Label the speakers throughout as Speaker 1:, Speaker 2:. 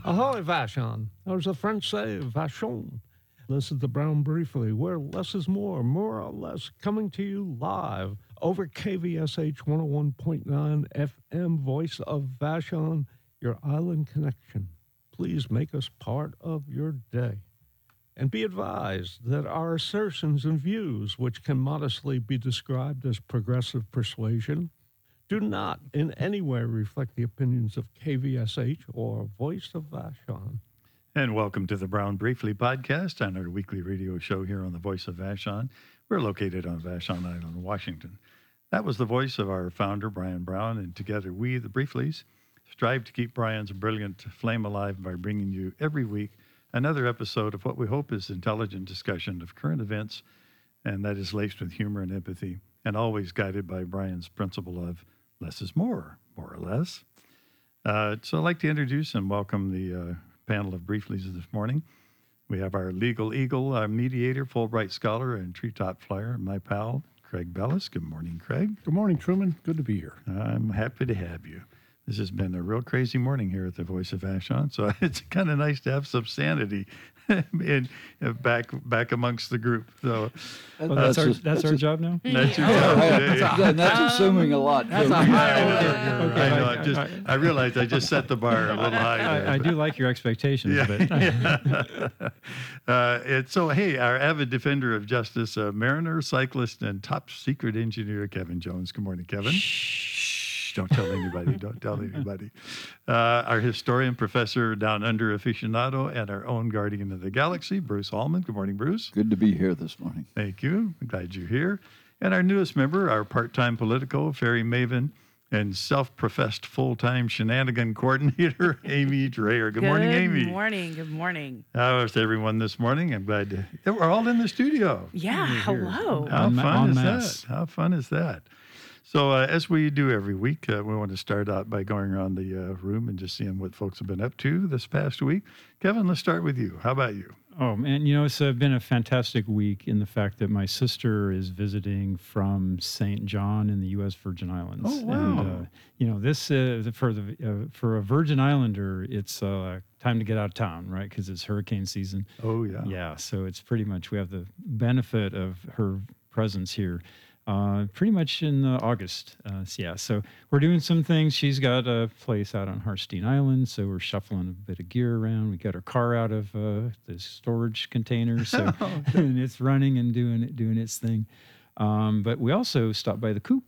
Speaker 1: Ahoy, Vashon. Or as the French say, Vachon. This is the Brown Briefly, where less is more or less, coming to you live over KVSH 101.9 FM, voice of Vashon, your island connection. Please make us part of your day. And be advised that our assertions and views, which can modestly be described as progressive persuasion, do not in any way reflect the opinions of KVSH or Voice of Vashon.
Speaker 2: And welcome to the Brown Briefly podcast on our weekly radio show here on the Voice of Vashon. We're located on Vashon Island, Washington. That was the voice of our founder, Brian Brown, and together we, the Brieflies, strive to keep Brian's brilliant flame alive by bringing you every week another episode of what we hope is intelligent discussion of current events, and that is laced with humor and empathy, and always guided by Brian's principle of less is more or less. So I'd like to introduce and welcome the panel of Brieflies this morning. We have our legal eagle, our mediator, Fulbright scholar, and treetop flyer, my pal, Craig Bellis. Good morning, Craig.
Speaker 3: Good morning, Truman. Good to be here.
Speaker 2: I'm happy to have you. This has been a real crazy morning here at the Voice of Vashon, so it's kind of nice to have some sanity in, back amongst the group. So
Speaker 4: that's our job now.
Speaker 2: That's your job.
Speaker 4: That's assuming a lot.
Speaker 1: That's a high order.
Speaker 2: I know. I realized I just set the bar a little high.
Speaker 4: I do like your expectations.
Speaker 2: Yeah. But and so, hey, our avid defender of justice, mariner, cyclist, and top secret engineer, Kevin Jones. Good morning, Kevin. Don't tell anybody. Don't tell anybody. Our historian, professor, down under aficionado, and our own guardian of the galaxy, Bruce Allman. Good morning, Bruce.
Speaker 5: Good to be here this morning.
Speaker 2: Thank you. I'm glad you're here. And our newest member, our part-time Politico, fairy maven, and self-professed full-time shenanigan coordinator, Amy Dreyer. Good morning, Amy.
Speaker 6: Good morning. Good morning.
Speaker 2: How's everyone this morning? I'm glad we're all in the studio.
Speaker 6: Yeah. Hello.
Speaker 2: How fun is that? How fun is that? So as we do every week, we want to start out by going around the room and just seeing what folks have been up to this past week. Kevin, let's start with you. How about you?
Speaker 4: Oh, man, it's been a fantastic week in the fact that my sister is visiting from St. John in the U.S. Virgin Islands.
Speaker 2: Oh, wow.
Speaker 4: And, this for a Virgin Islander, it's time to get out of town, right? Because it's hurricane season.
Speaker 2: Oh, yeah.
Speaker 4: Yeah, so it's pretty much, we have the benefit of her presence here. Pretty much in August. So we're doing some things. She's got a place out on Harstein Island, so we're shuffling a bit of gear around. We got her car out of the storage container, so and it's running and doing its thing. But we also stopped by the Coop,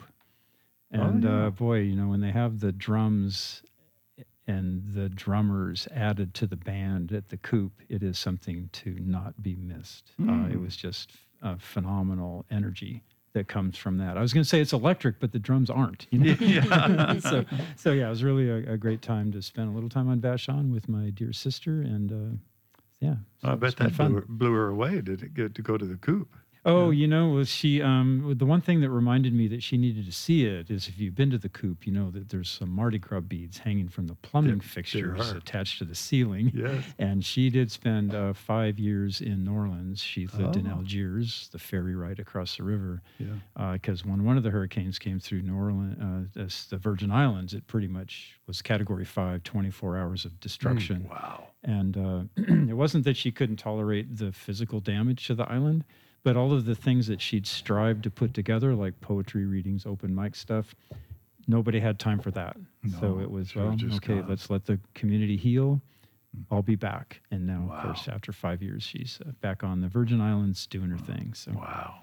Speaker 4: and when they have the drums and the drummers added to the band at the Coop, it is something to not be missed. It was just phenomenal energy that comes from that. I was going to say it's electric, but the drums aren't.
Speaker 2: Yeah.
Speaker 4: so it was really a great time to spend a little time on Vashon with my dear sister, and So
Speaker 2: I bet that blew her away. Did it get to go to the Coop?
Speaker 4: Oh, she, the one thing that reminded me that she needed to see it is if you've been to the Coop, you know that there's some Mardi Gras beads hanging from the plumbing fixtures attached to the ceiling.
Speaker 2: Yes.
Speaker 4: And she did spend 5 years in New Orleans. She lived in Algiers, the ferry ride across the river.
Speaker 2: Yeah.
Speaker 4: Because when one of the hurricanes came through New Orleans, the Virgin Islands, it pretty much was Category 5, 24 hours of destruction.
Speaker 2: Wow.
Speaker 4: And it wasn't that she couldn't tolerate the physical damage to the island, but all of the things that she'd strived to put together, like poetry readings, open mic stuff, nobody had time for that.
Speaker 2: No,
Speaker 4: so it was,
Speaker 2: gone.
Speaker 4: let's let the community heal. I'll be back. And now, of course, after 5 years, she's back on the Virgin Islands doing her thing. So
Speaker 2: Wow.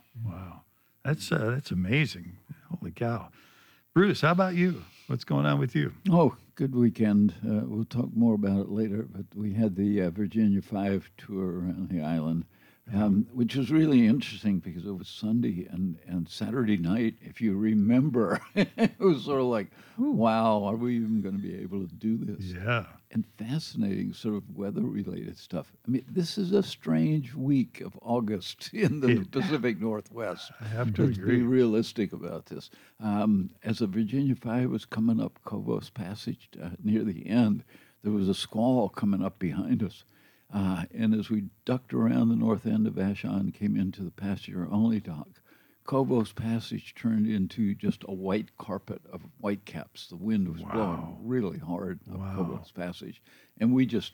Speaker 2: That's amazing. Holy cow. Bruce, how about you? What's going on with you?
Speaker 5: Oh, good weekend. We'll talk more about it later, but we had the Virginia 5 tour around the island. Which was really interesting because it was Sunday and Saturday night, if you remember, it was sort of like, wow, are we even going to be able to do this?
Speaker 2: Yeah.
Speaker 5: And fascinating sort of weather-related stuff. I mean, this is a strange week of August in the Pacific Northwest.
Speaker 2: I have to
Speaker 5: Let's
Speaker 2: agree.
Speaker 5: be realistic about this. As the Virginia 5 was coming up Cobos Passage near the end, there was a squall coming up behind us. And as we ducked around the north end of Vashon and came into the passenger-only dock, Cobos Passage turned into just a white carpet of whitecaps. The wind was blowing really hard up Cobos Passage. And we just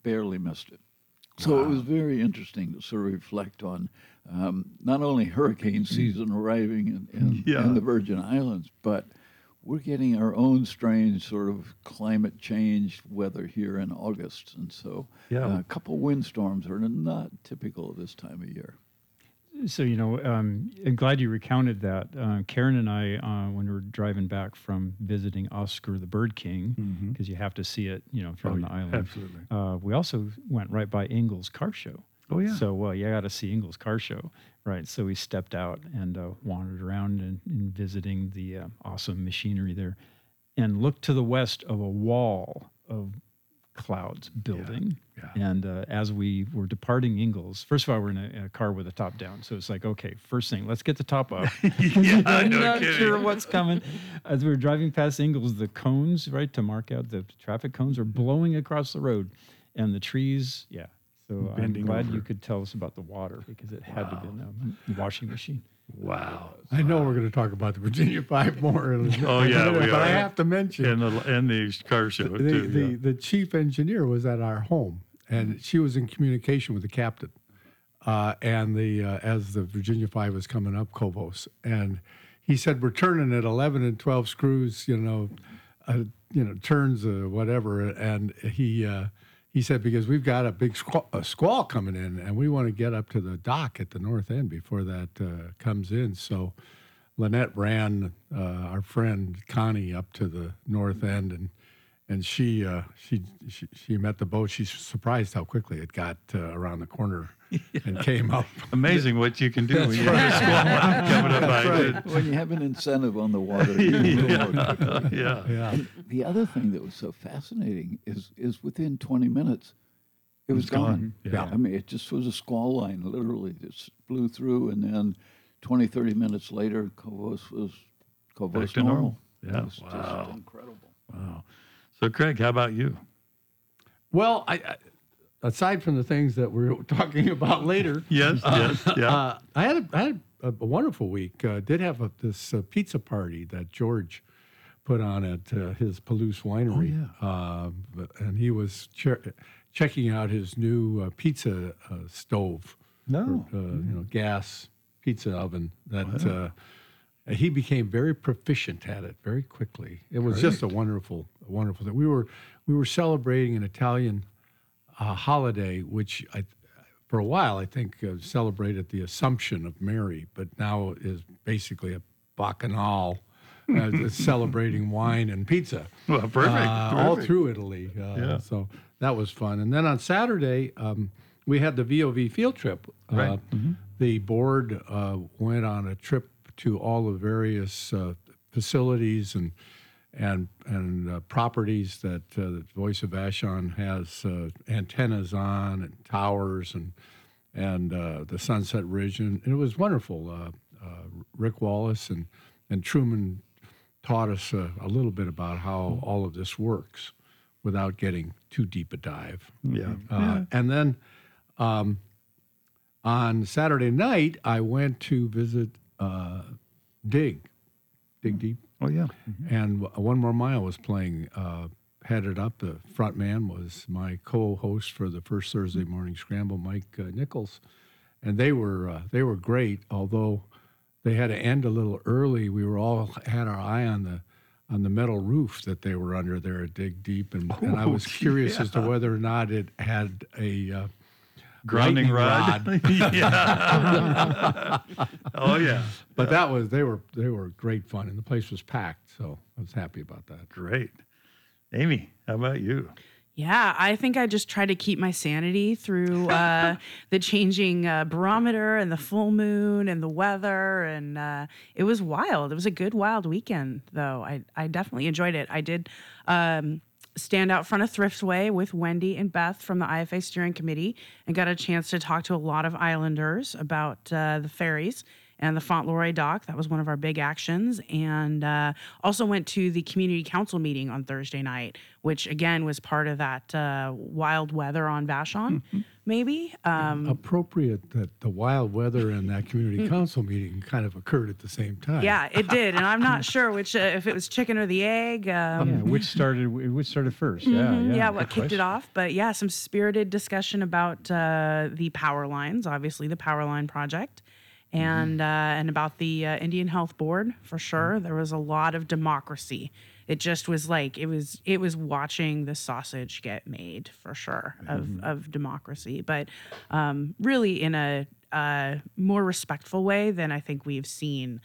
Speaker 5: barely missed it. So it was very interesting to sort of reflect on not only hurricane season arriving in the Virgin Islands, but we're getting our own strange sort of climate change weather here in August. And so a couple windstorms are not typical of this time of year.
Speaker 4: So, I'm glad you recounted that. Karen and I, when we were driving back from visiting Oscar the Bird King, because you have to see it, if you're on the island.
Speaker 2: Absolutely.
Speaker 4: We also went right by Ingalls Car Show.
Speaker 2: Oh, yeah.
Speaker 4: So, you got to see Ingalls Car Show, right? So we stepped out and wandered around and visiting the awesome machinery there and looked to the west of a wall of clouds building.
Speaker 2: Yeah.
Speaker 4: And as we were departing Ingalls, first of all, we're in a car with the top down. So it's like, okay, first thing, let's get the top up. I'm
Speaker 2: no
Speaker 4: not
Speaker 2: kidding.
Speaker 4: sure what's coming. As we were driving past Ingalls, the cones, right, to mark out the traffic cones are blowing across the road. And the trees, So
Speaker 2: Bending
Speaker 4: I'm glad
Speaker 2: over.
Speaker 4: you could tell us about the water because it had to have been a washing machine.
Speaker 2: Wow.
Speaker 1: I know we're going to talk about the Virginia Five more.
Speaker 2: Oh, yeah, we
Speaker 1: but I
Speaker 2: are.
Speaker 1: have to mention
Speaker 2: And the car show, too.
Speaker 1: the chief engineer was at our home, and she was in communication with the captain, and as the Virginia Five was coming up Cobos, and he said we're turning at 11 and 12 screws, turns whatever, and he said because we've got a big squall coming in, and we want to get up to the dock at the north end before that comes in. So Lynette ran our friend Connie up to the north end, and she met the boat. She's surprised how quickly it got around the corner and came up.
Speaker 2: Amazing what you can do when you have a squall coming up behind it.
Speaker 5: When you have an incentive on the water, you can move more quickly.
Speaker 2: Yeah.
Speaker 1: Yeah.
Speaker 5: And the other thing that was so fascinating is within 20 minutes, it was gone.
Speaker 2: Yeah.
Speaker 5: I mean, it just was a squall line, literally. Just blew through, and then 20, 30 minutes later, Cobos was
Speaker 2: Back to normal. Yeah.
Speaker 5: It was just incredible.
Speaker 2: Wow. So, Craig, how about you?
Speaker 1: Well, I aside from the things that we're talking about later,
Speaker 2: Yes, yeah.
Speaker 1: I had a wonderful week. Did have this pizza party that George put on at his Palouse Winery. And he was checking out his new pizza stove.
Speaker 2: No.
Speaker 1: Gas pizza oven that he became very proficient at it very quickly. It was just a wonderful thing. We were celebrating an Italian holiday, which for a while I think celebrated the Assumption of Mary, but now is basically a bacchanal celebrating wine and pizza.
Speaker 2: Well, perfect.
Speaker 1: All through Italy. So that was fun. And then on Saturday, we had the VOV field trip.
Speaker 2: Right.
Speaker 1: The board went on a trip to all the various facilities and properties that the Voice of Vashon has antennas on, and towers, and the Sunset Ridge, and it was wonderful. Rick Wallace and Truman taught us a little bit about how all of this works without getting too deep a dive.
Speaker 2: Yeah.
Speaker 1: And then on Saturday night, I went to visit Dig Deep.
Speaker 2: Oh, yeah.
Speaker 1: And One More Mile was playing, headed up. The front man was my co-host for the first Thursday morning scramble, Mike Nichols, and they were great. Although they had to end a little early, we were all had our eye on the metal roof that they were under there at Dig Deep, and I was curious as to whether or not it had a
Speaker 2: Grounding
Speaker 1: lightning
Speaker 2: rod. Yeah. Oh, yeah.
Speaker 1: But they were great fun, and the place was packed, so I was happy about that.
Speaker 2: Great. Amy, how about you?
Speaker 6: Yeah, I think I just try to keep my sanity through the changing barometer and the full moon and the weather. And it was wild. It was a good, wild weekend, though. I definitely enjoyed it. I did stand out front of Thriftway with Wendy and Beth from the IFA steering committee and got a chance to talk to a lot of islanders about the ferries and the Fauntleroy dock. That was one of our big actions. And also went to the community council meeting on Thursday night, which again was part of that wild weather on Vashon, maybe.
Speaker 1: Appropriate that the wild weather and that community council meeting kind of occurred at the same time.
Speaker 6: Yeah, it did. And I'm not sure which, if it was chicken or the egg.
Speaker 4: Yeah, which started first? Yeah,
Speaker 6: What kicked it off. But yeah, some spirited discussion about the power lines, obviously the Power Line Project, and about the Indian Health Board for sure. There was a lot of democracy. It just was like it was watching the sausage get made for sure of democracy, but really in a more respectful way than I think we've seen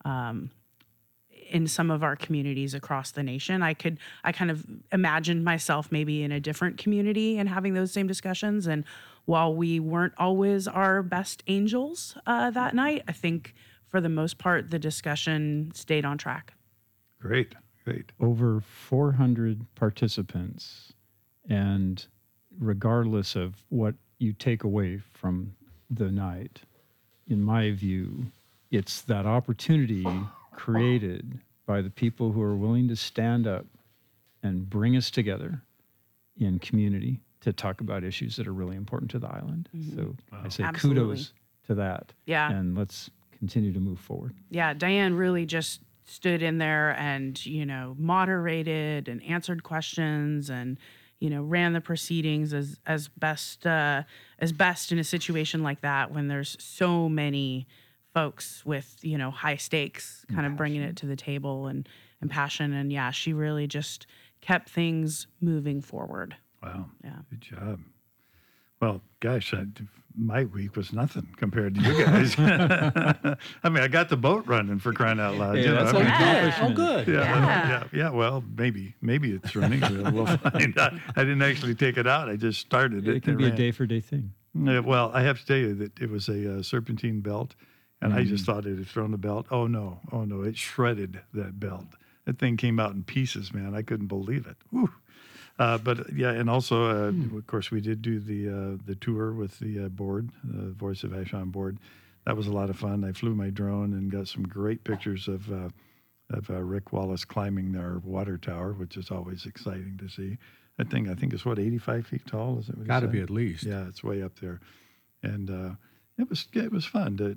Speaker 6: in some of our communities across the nation. I kind of imagined myself maybe in a different community and having those same discussions. And while we weren't always our best angels that night, I think for the most part, the discussion stayed on track.
Speaker 2: Great.
Speaker 4: Over 400 participants, and regardless of what you take away from the night, in my view, it's that opportunity created by the people who are willing to stand up and bring us together in community to talk about issues that are really important to the island. So I say
Speaker 6: Absolutely.
Speaker 4: kudos to that.
Speaker 6: Yeah.
Speaker 4: And let's continue to move forward.
Speaker 6: Yeah, Diane really just stood in there and, moderated and answered questions and, ran the proceedings as best in a situation like that when there's so many folks with, high stakes kind of bringing it to the table and passion. And yeah, she really just kept things moving forward.
Speaker 2: Wow.
Speaker 6: Yeah.
Speaker 2: Good job. Well, gosh, my week was nothing compared to you guys. I mean, I got the boat running for crying out loud.
Speaker 4: Hey,
Speaker 2: you know,
Speaker 4: that's
Speaker 2: I mean,
Speaker 4: an accomplishment.
Speaker 1: Oh, good.
Speaker 2: Yeah. Well, maybe it's running. We'll find out. I didn't actually take it out. I just started it.
Speaker 4: It can
Speaker 2: and
Speaker 4: be a
Speaker 2: ran.
Speaker 4: day-for-day thing.
Speaker 2: Well, I have to tell you that it was a serpentine belt, and I just thought it had thrown the belt. Oh no! It shredded that belt. That thing came out in pieces, man. I couldn't believe it. Whew. But yeah, and also, of course, we did do the tour with the board, the Voice of Vashon board. That was a lot of fun. I flew my drone and got some great pictures of Rick Wallace climbing our water tower, which is always exciting to see. That thing, I think, is 85 feet tall. Is it?
Speaker 1: Got to be at least.
Speaker 2: Yeah, it's way up there, and it was fun to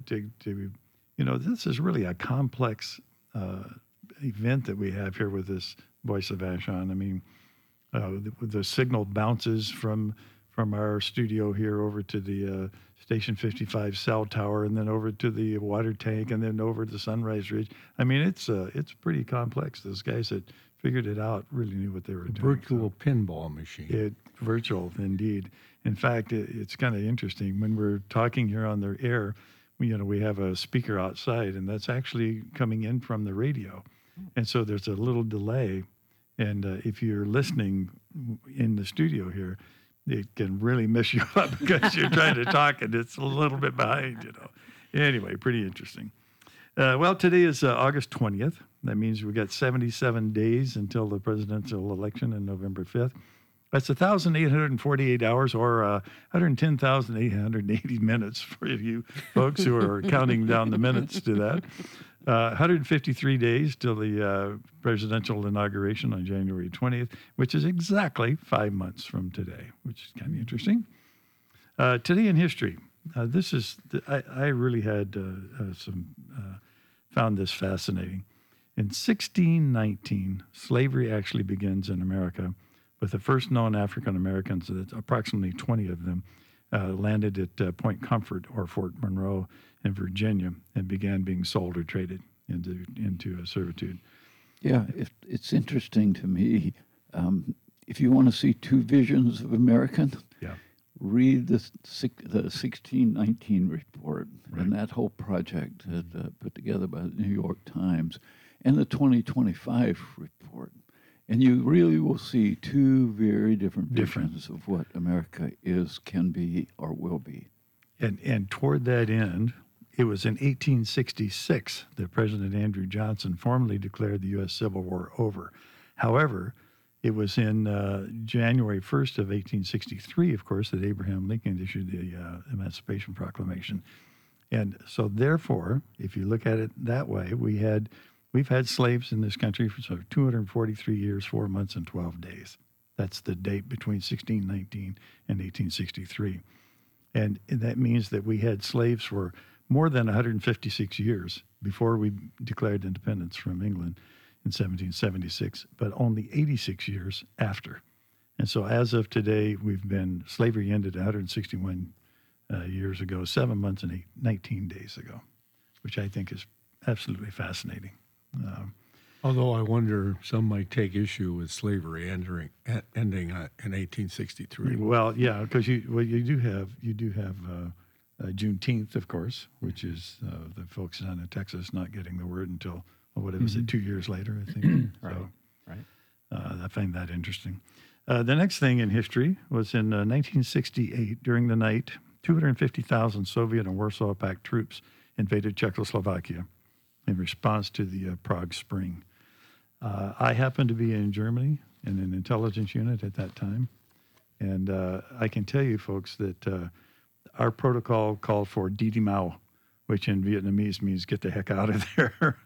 Speaker 2: this is really a complex event that we have here with this Voice of Vashon. I mean. The signal bounces from our studio here over to the Station 55 cell tower, and then over to the water tank, and then over to Sunrise Ridge. I mean, it's pretty complex. Those guys that figured it out really knew what they were doing.
Speaker 1: Virtual pinball machine.
Speaker 2: Virtual, indeed. In fact, it's kind of interesting when we're talking here on the air. We have a speaker outside, and that's actually coming in from the radio, and so there's a little delay. And if you're listening in the studio here, it can really mess you up because you're trying to talk and it's a little bit behind, Anyway, pretty interesting. Well, today is August 20th. That means we've got 77 days until the presidential election on November 5th. That's 1,848 hours or 110,880 minutes for you folks who are counting down the minutes to that. 153 days till the presidential inauguration on January 20th, which is exactly 5 months from today, which is kind of interesting. Today in history. I really had found this fascinating. In 1619, slavery actually begins in America with the first known African Americans, approximately 20 of them, landed at Point Comfort or Fort Monroe in Virginia and began being sold or traded into servitude.
Speaker 5: Yeah, it's interesting to me. If you want to see two visions of American, read the 1619 report and that whole project put together by the New York Times and the 2025 report. And you really will see two very different visions of what America is, can be, or will be.
Speaker 2: And toward that end, it was in 1866 that President Andrew Johnson formally declared the U.S. Civil War over. However, it was in January 1st of 1863, of course, that Abraham Lincoln issued the Emancipation Proclamation. And so, therefore, if you look at it that way, we've had slaves in this country for 243 years, 4 months, and 12 days. That's the date between 1619 and 1863. And that means that we had slaves for more than 156 years before we declared independence from England in 1776, but only 86 years after. And so as of today, slavery ended 161 years ago, 7 months and 19 days ago, which I think is absolutely fascinating.
Speaker 1: Although I wonder, some might take issue with slavery ending in 1863.
Speaker 2: Well, yeah, because you do have Juneteenth, of course, which is the folks down in Texas not getting the word until what was it, 2 years later, I think.
Speaker 4: Right.
Speaker 2: So,
Speaker 4: Right.
Speaker 2: I find that interesting. The next thing in history was in 1968. During the night, 250,000 Soviet and Warsaw Pact troops invaded Czechoslovakia in response to the Prague Spring. I happened to be in Germany in an intelligence unit at that time. And I can tell you, folks, that our protocol called for "đi đi mau," which in Vietnamese means "get the heck out of there."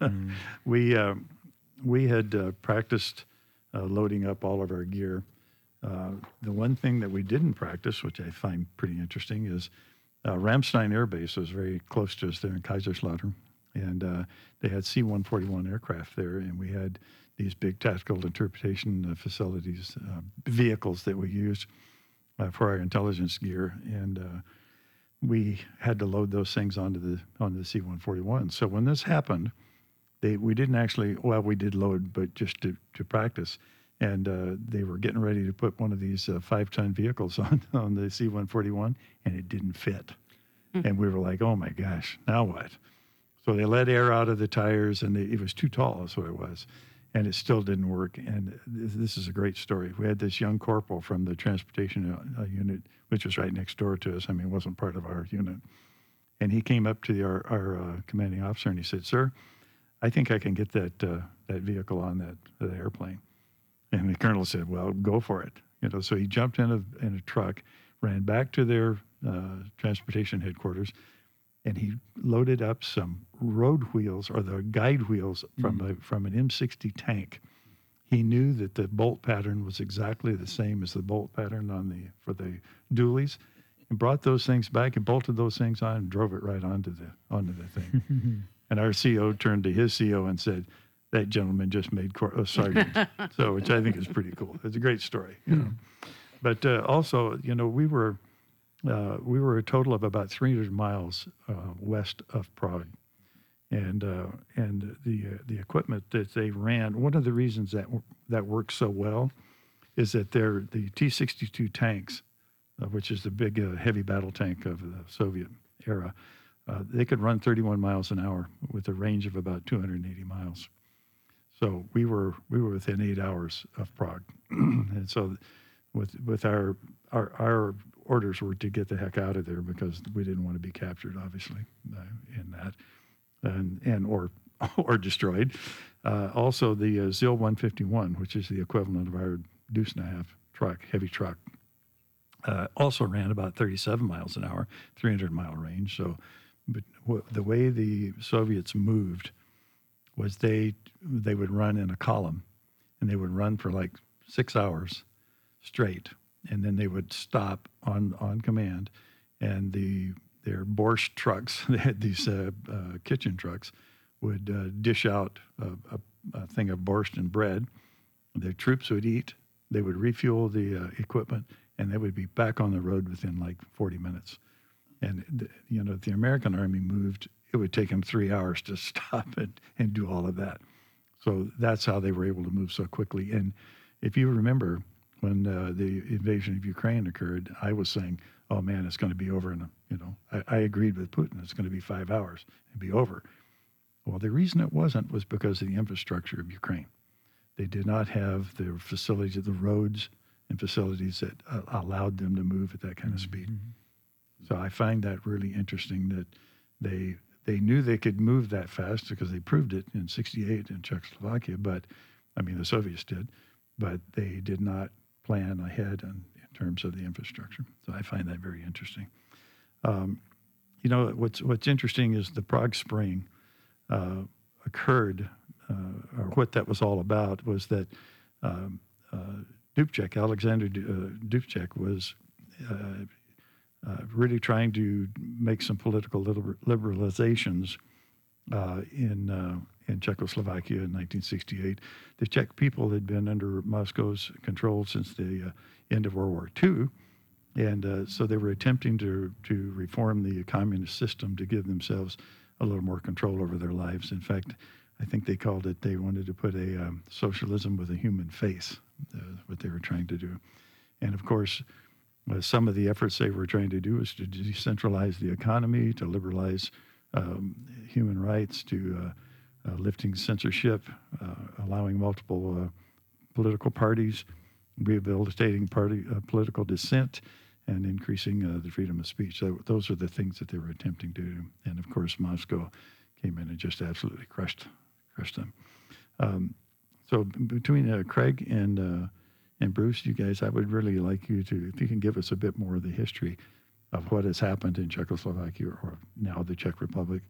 Speaker 2: We had practiced loading up all of our gear. The one thing that we didn't practice, which I find pretty interesting, is Ramstein Air Base was very close to us there in Kaiserslautern. And they had C-141 aircraft there, and we had these big tactical interpretation facilities, vehicles that we used for our intelligence gear, and we had to load those things onto the C-141. So when this happened, we didn't actually, well, we did load, but just to practice. And they were getting ready to put one of these 5-ton vehicles on the C-141, and it didn't fit. And we were like, oh my gosh, now what? So they let air out of the tires, and it was too tall, is what it was. And it still didn't work. And this is a great story. We had this young corporal from the transportation unit, which was right next door to us. I mean, it wasn't part of our unit. And he came up to our commanding officer, and he said, "Sir, I think I can get that vehicle on that airplane." And the colonel said, "Well, go for it." So he jumped in a truck, ran back to their transportation headquarters, and he loaded up some road wheels, or the guide wheels from an M60 tank. He knew that the bolt pattern was exactly the same as the bolt pattern for the dualies, and brought those things back and bolted those things on and drove it right onto the thing. And our CO turned to his CO and said, "That gentleman just made sergeant." So, which I think is pretty cool. It's a great story. But also, we were a total of about 300 miles west of Prague, and the equipment that they ran. One of the reasons that works so well is that the T-62 tanks, which is the big heavy battle tank of the Soviet era. They could run 31 miles an hour with a range of about 280 miles. So we were within 8 hours of Prague, and so with our orders were to get the heck out of there because we didn't want to be captured, obviously, in that, and or destroyed. Also, the ZIL 151, which is the equivalent of our Deuce and a half truck, heavy truck, also ran about 37 miles an hour, 300-mile range. So, but the way the Soviets moved was they would run in a column, and they would run for like 6 hours straight, and then they would stop on command, and their borscht trucks, they had these kitchen trucks, would dish out a thing of borscht and bread. The troops would eat, they would refuel the equipment, and they would be back on the road within like 40 minutes. And if the American Army moved, it would take them 3 hours to stop and do all of that. So that's how they were able to move so quickly. And if you remember, when the invasion of Ukraine occurred, I was saying, "Oh man, it's going to be over I agreed with Putin. It's going to be 5 hours and be over." Well, the reason it wasn't was because of the infrastructure of Ukraine. They did not have the facilities, the roads and facilities that allowed them to move at that kind of speed. So I find that really interesting that they knew they could move that fast because they proved it in '68 in Czechoslovakia, but the Soviets did, but they did not plan ahead in terms of the infrastructure. So I find that very interesting. You know, what's interesting is the Prague Spring occurred, or what that was all about was that Dubček, Alexander Dubček, was really trying to make some political liberalizations in Czechoslovakia in 1968. The Czech people had been under Moscow's control since the end of World War II, and so they were attempting to reform the communist system to give themselves a little more control over their lives. In fact, I think they called it, they wanted to put a socialism with a human face, what they were trying to do. And of course, some of the efforts they were trying to do was to decentralize the economy, to liberalize human rights, to lifting censorship, allowing multiple political parties, rehabilitating political dissent, and increasing the freedom of speech. So those are the things that they were attempting to do. And of course, Moscow came in and just absolutely crushed them. So between Craig and Bruce, you guys, I would really like you to, if you can give us a bit more of the history of what has happened in Czechoslovakia, or now the Czech Republic,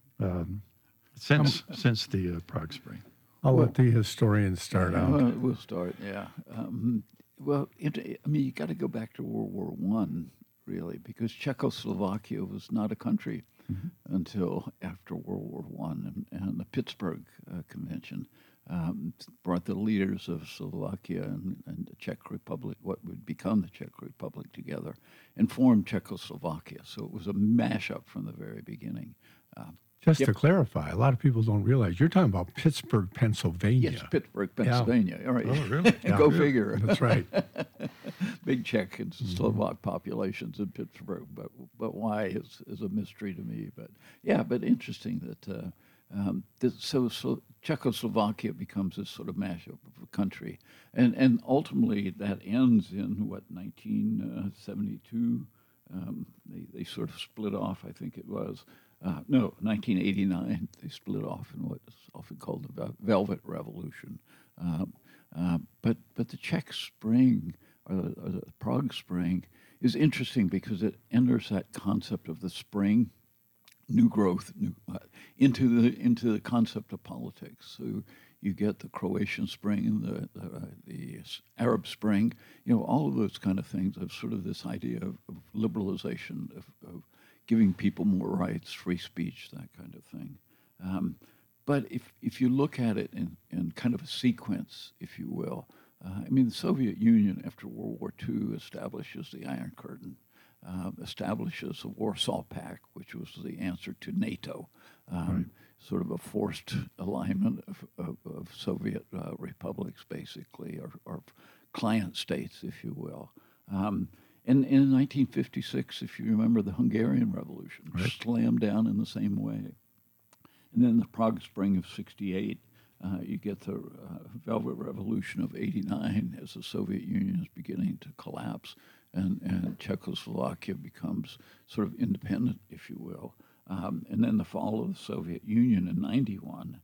Speaker 2: since the Prague Spring.
Speaker 1: I'll let the historians start out.
Speaker 5: We'll start, yeah. Well, you got to go back to World War I, really, because Czechoslovakia was not a country until after World War I, and the Pittsburgh Convention brought the leaders of Slovakia and the Czech Republic, what would become the Czech Republic, together and formed Czechoslovakia. So it was a mashup from the very beginning.
Speaker 1: Just to clarify, a lot of people don't realize you're talking about Pittsburgh, Pennsylvania.
Speaker 5: Yes, Pittsburgh, Pennsylvania. All right.
Speaker 2: Oh, really?
Speaker 5: Go figure.
Speaker 1: That's right.
Speaker 5: Big Czech and Slovak populations in Pittsburgh, but why is a mystery to me. But yeah, but interesting that so Czechoslovakia becomes this sort of mashup of a country, and ultimately that ends in 1972. They sort of split off. I think it was. 1989, they split off in what is often called the Velvet Revolution. But the Czech Spring, or the Prague Spring, is interesting because it enters that concept of the spring, new growth, into the concept of politics. So you get the Croatian Spring and the Arab Spring, all of those kind of things of sort of this idea of liberalization, of giving people more rights, free speech, that kind of thing. But if you look at it in kind of a sequence, if you will, the Soviet Union after World War II establishes the Iron Curtain, establishes the Warsaw Pact, which was the answer to NATO, sort of a forced alignment of Soviet republics, basically, or client states, if you will. And in 1956, if you remember, the Hungarian Revolution slammed down in the same way. And then the Prague Spring of 68, you get the Velvet Revolution of 89 as the Soviet Union is beginning to collapse, and Czechoslovakia becomes sort of independent, if you will. And then the fall of the Soviet Union in 91,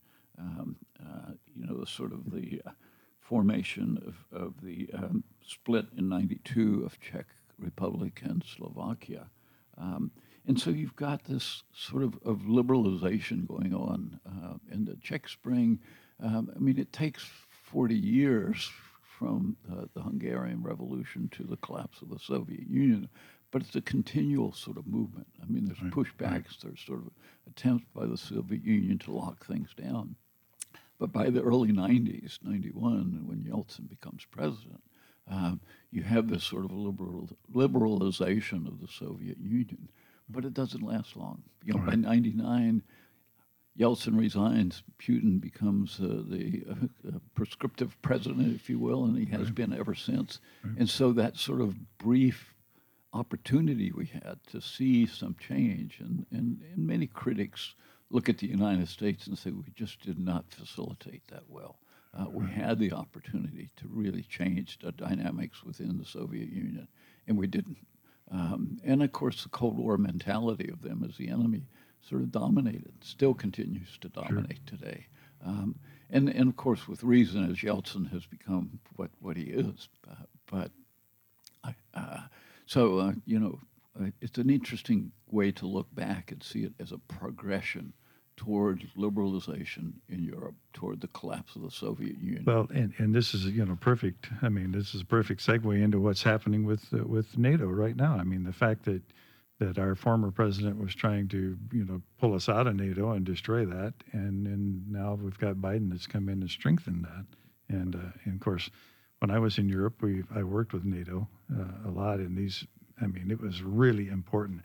Speaker 5: the sort of the formation of the split in 92 of Czech Republic and Slovakia. And so you've got this sort of liberalization going on. And the Czech Spring, it takes 40 years from the Hungarian Revolution to the collapse of the Soviet Union, but it's a continual sort of movement. There's pushbacks, there's sort of attempts by the Soviet Union to lock things down. But by the early 90s, 91, when Yeltsin becomes president, you have this sort of liberalization of the Soviet Union, but it doesn't last long. By 99, Yeltsin resigns, Putin becomes the prescriptive president, if you will, and he has been ever since. And so that sort of brief opportunity we had to see some change, and many critics look at the United States and say we just did not facilitate that well. We had the opportunity to really change the dynamics within the Soviet Union, and we didn't. And of course, the Cold War mentality of them as the enemy sort of dominated, still continues to dominate today. And of course, with reason, as Yeltsin has become what he is. it's an interesting way to look back and see it as a progression toward liberalization in Europe, toward the collapse of the Soviet Union.
Speaker 2: Well, and this is perfect. I mean, this is a perfect segue into what's happening with NATO right now. I mean, the fact that our former president was trying to pull us out of NATO and destroy that, and now we've got Biden that's come in and strengthened that. And of course, when I was in Europe, I worked with NATO a lot, and it was really important.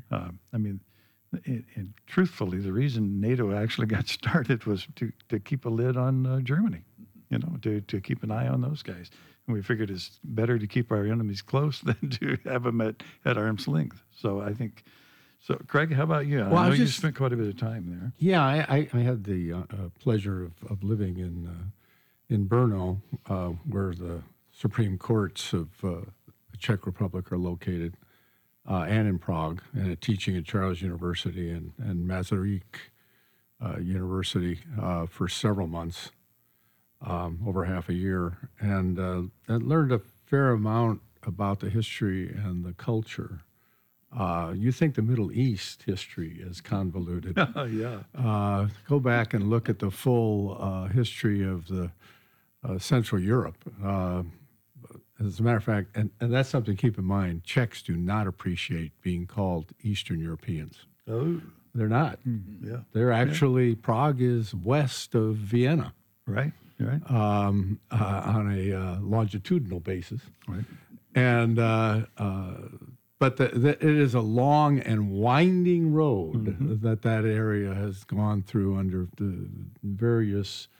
Speaker 2: And truthfully, the reason NATO actually got started was to keep a lid on Germany, to keep an eye on those guys. And we figured it's better to keep our enemies close than to have them at arm's length. So I think, Craig, how about you?
Speaker 1: Well,
Speaker 2: I know you spent quite a bit of time there.
Speaker 1: Yeah, I had the pleasure of living in Brno, where the Supreme Courts of the Czech Republic are located, and in Prague, and teaching at Charles University and Masaryk University for several months, over half a year, and learned a fair amount about the history and the culture. You think the Middle East history is convoluted.
Speaker 2: Oh, yeah.
Speaker 1: Go back and look at the full history of the Central Europe. As a matter of fact, and that's something to keep in mind, Czechs do not appreciate being called Eastern Europeans.
Speaker 2: Oh,
Speaker 1: They're not.
Speaker 2: yeah.
Speaker 1: They're actually, Prague is west of Vienna
Speaker 2: Right.
Speaker 1: on a longitudinal basis.
Speaker 2: Right.
Speaker 1: And but it is a long and winding road that area has gone through under the various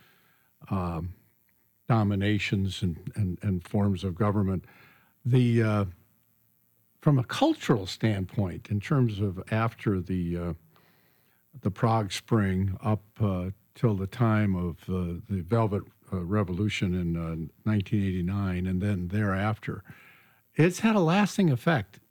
Speaker 1: dominations and forms of government. From a cultural standpoint, in terms of after the Prague Spring up till the time of the Velvet Revolution in 1989, and then thereafter, it's had a lasting effect.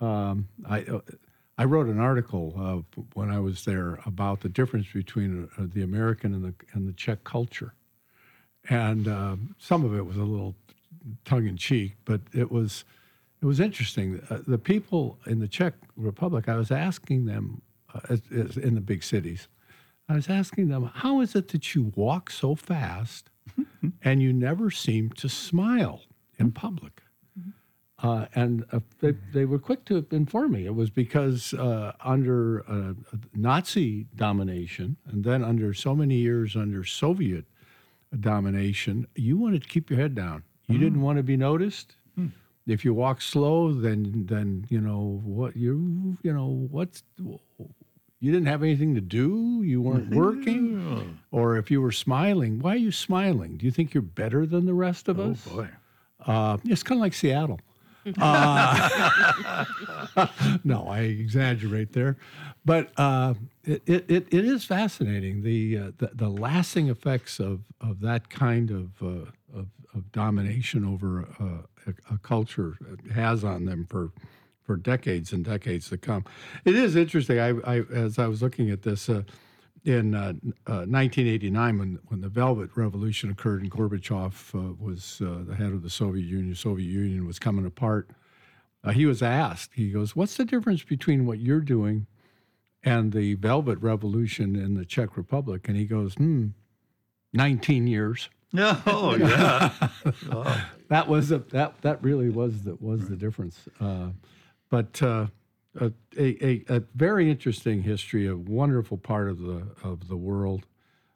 Speaker 1: I wrote an article when I was there about the difference between the American and the Czech culture. And some of it was a little tongue-in-cheek, but it was interesting. The people in the Czech Republic, I was asking them, in the big cities, I was asking them, how is it that you walk so fast and you never seem to smile in public? And they were quick to inform me it was because under Nazi domination, and then under so many years under Soviet domination, you wanted to keep your head down. You didn't want to be noticed. If you walk slow, then you didn't have anything to do. You weren't working. Or if you were smiling, why are you smiling? Do you think you're better than the rest of us?
Speaker 2: Oh boy.
Speaker 1: It's kind of like Seattle. No, I exaggerate there, but it is fascinating the lasting effects of that kind of domination over a culture has on them for decades and decades to come. It is interesting. I as I was looking at this in 1989 when the Velvet Revolution occurred and Gorbachev was the head of the Soviet Union was coming apart. He was asked, he goes, what's the difference between what you're doing and the Velvet Revolution in the Czech Republic? And he goes, 19 years.
Speaker 2: Oh, yeah.
Speaker 1: That was that really was the difference. But a very interesting history, a wonderful part of the world,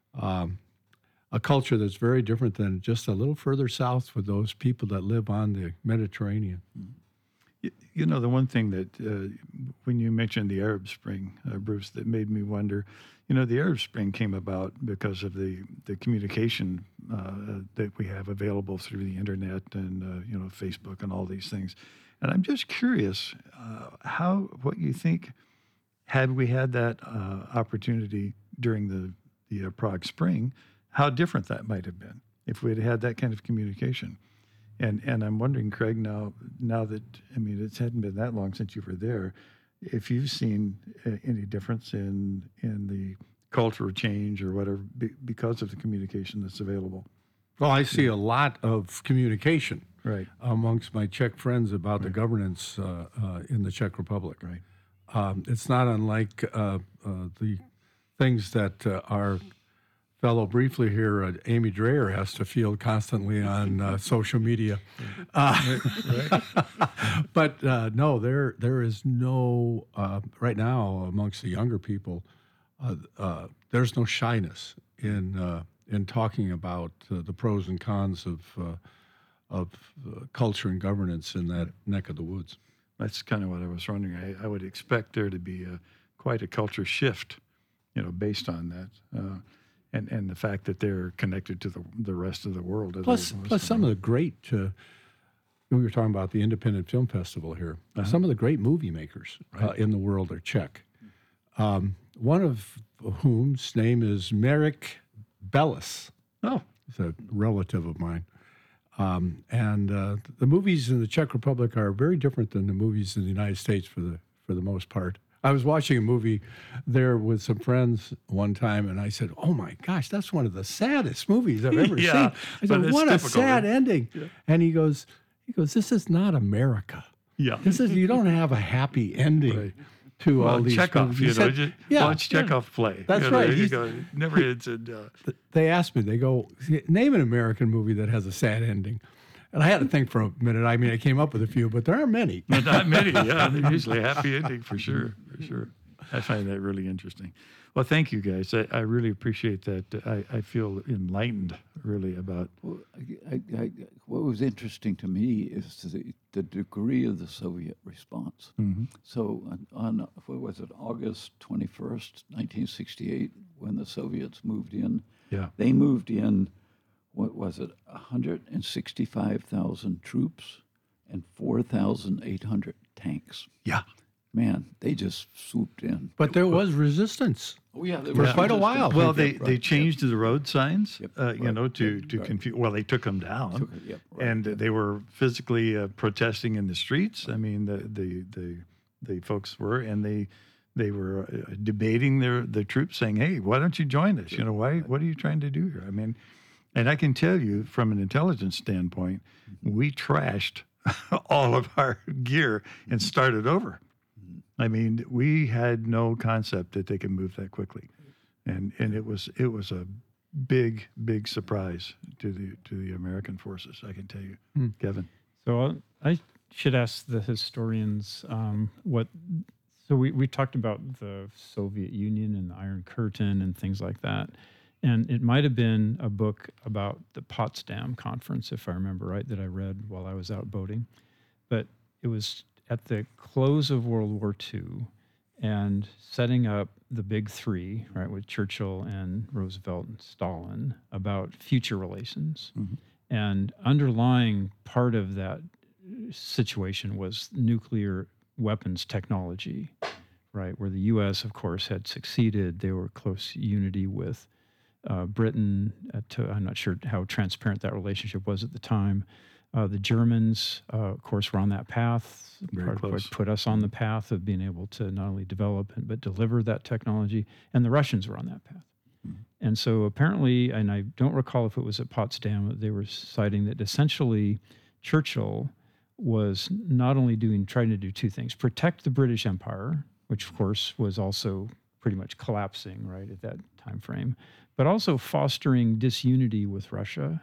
Speaker 1: a culture that's very different than just a little further south with those people that live on the Mediterranean.
Speaker 2: The one thing that when you mentioned the Arab Spring, Bruce, that made me wonder, the Arab Spring came about because of the communication that we have available through the internet and Facebook and all these things. And I'm just curious what you think, had we had that opportunity during the Prague Spring, how different that might have been if we had had that kind of communication. And I'm wondering, Craig, now that, it hadn't been that long since you were there, if you've seen any difference in the cultural change or whatever because of the communication that's available.
Speaker 1: Well, I see a lot of communication
Speaker 2: Right.
Speaker 1: amongst my Czech friends about the governance in the Czech Republic.
Speaker 2: Right.
Speaker 1: It's not unlike the things that our fellow briefly here, Amy Dreyer, has to field constantly on social media. But no, there is no, right now amongst the younger people, there's no shyness in talking about the pros and cons of culture and governance in that neck of the woods.
Speaker 2: That's kind of what I was wondering. I would expect there to be quite a culture shift, based on that, and the fact that they're connected to the rest of the world.
Speaker 1: Plus some of the great, we were talking about the Independent Film Festival here. Some of the great movie makers in the world are Czech. One of whom's name is Marek Bellis.
Speaker 2: Oh,
Speaker 1: He's a relative of mine. And the movies in the Czech Republic are very different than the movies in the United States for the most part. I was watching a movie there with some friends one time, and I said, "Oh my gosh, that's one of the saddest movies I've ever
Speaker 2: Yeah,
Speaker 1: seen." I
Speaker 2: but
Speaker 1: said,
Speaker 2: it's
Speaker 1: "What a
Speaker 2: typical,
Speaker 1: sad
Speaker 2: right?
Speaker 1: ending!" And he goes, "This is not America.
Speaker 2: yeah.
Speaker 1: You don't have a happy ending."
Speaker 2: Right.
Speaker 1: To all these
Speaker 2: Chekhov,
Speaker 1: movies." He said,
Speaker 2: just
Speaker 1: yeah,
Speaker 2: watch Chekhov play.
Speaker 1: That's right.
Speaker 2: There you
Speaker 1: He's-
Speaker 2: go. It never ends. And
Speaker 1: They asked me, they go, "Name an American movie that has a sad ending." And I had to think for a minute. I mean, I came up with a few, but there aren't many.
Speaker 2: but not many. Yeah, they're usually a happy ending for sure. For sure. I find that really interesting. Well, thank you guys. I really appreciate that. I feel enlightened really about.
Speaker 5: Well, what was interesting to me is the degree of the Soviet response. So on what was it, August 21st, 1968, when the Soviets moved in,
Speaker 2: Yeah.
Speaker 5: they moved in, what was it, 165,000 troops and 4,800 tanks.
Speaker 2: Yeah.
Speaker 5: Man, they just swooped in.
Speaker 1: But there was resistance.
Speaker 5: Oh yeah, there
Speaker 1: For
Speaker 5: was
Speaker 1: quite a
Speaker 5: resistance.
Speaker 1: while.
Speaker 2: Well, they
Speaker 5: Right,
Speaker 2: changed the road signs,
Speaker 5: Yep,
Speaker 2: to
Speaker 5: right,
Speaker 2: confuse. Well, they took them down,
Speaker 5: right,
Speaker 2: and they were physically protesting in the streets. I mean, the folks were, and they were debating the troops, saying, "Hey, why don't you join us? Why? What are you trying to do here?" I mean, and I can tell you from an intelligence standpoint, we trashed all of our gear and started over. I mean, we had no concept that they could move that quickly, and it was a big surprise to the American forces. I can tell you, Kevin.
Speaker 4: So I should ask the historians what. So we talked about the Soviet Union and the Iron Curtain and things like that, and it might have been a book about the Potsdam Conference, if I remember right, that I read while I was out boating, but it was at the close of World War II and setting up the big three, right, with Churchill and Roosevelt and Stalin about future relations. And underlying part of that situation was nuclear weapons technology, right, where the U.S., of course, had succeeded. They were close unity with Britain. I'm not sure how transparent that relationship was at the time. The Germans, of course, were on that path.
Speaker 2: Very
Speaker 4: Part of what
Speaker 2: close.
Speaker 4: put us on the path of being able to not only develop but deliver that technology. And the Russians were on that path. And so apparently, and I don't recall if it was at Potsdam, they were citing that essentially Churchill was not only trying to do two things: protect the British Empire, which of course was also pretty much collapsing right at that time frame, but also fostering disunity with Russia.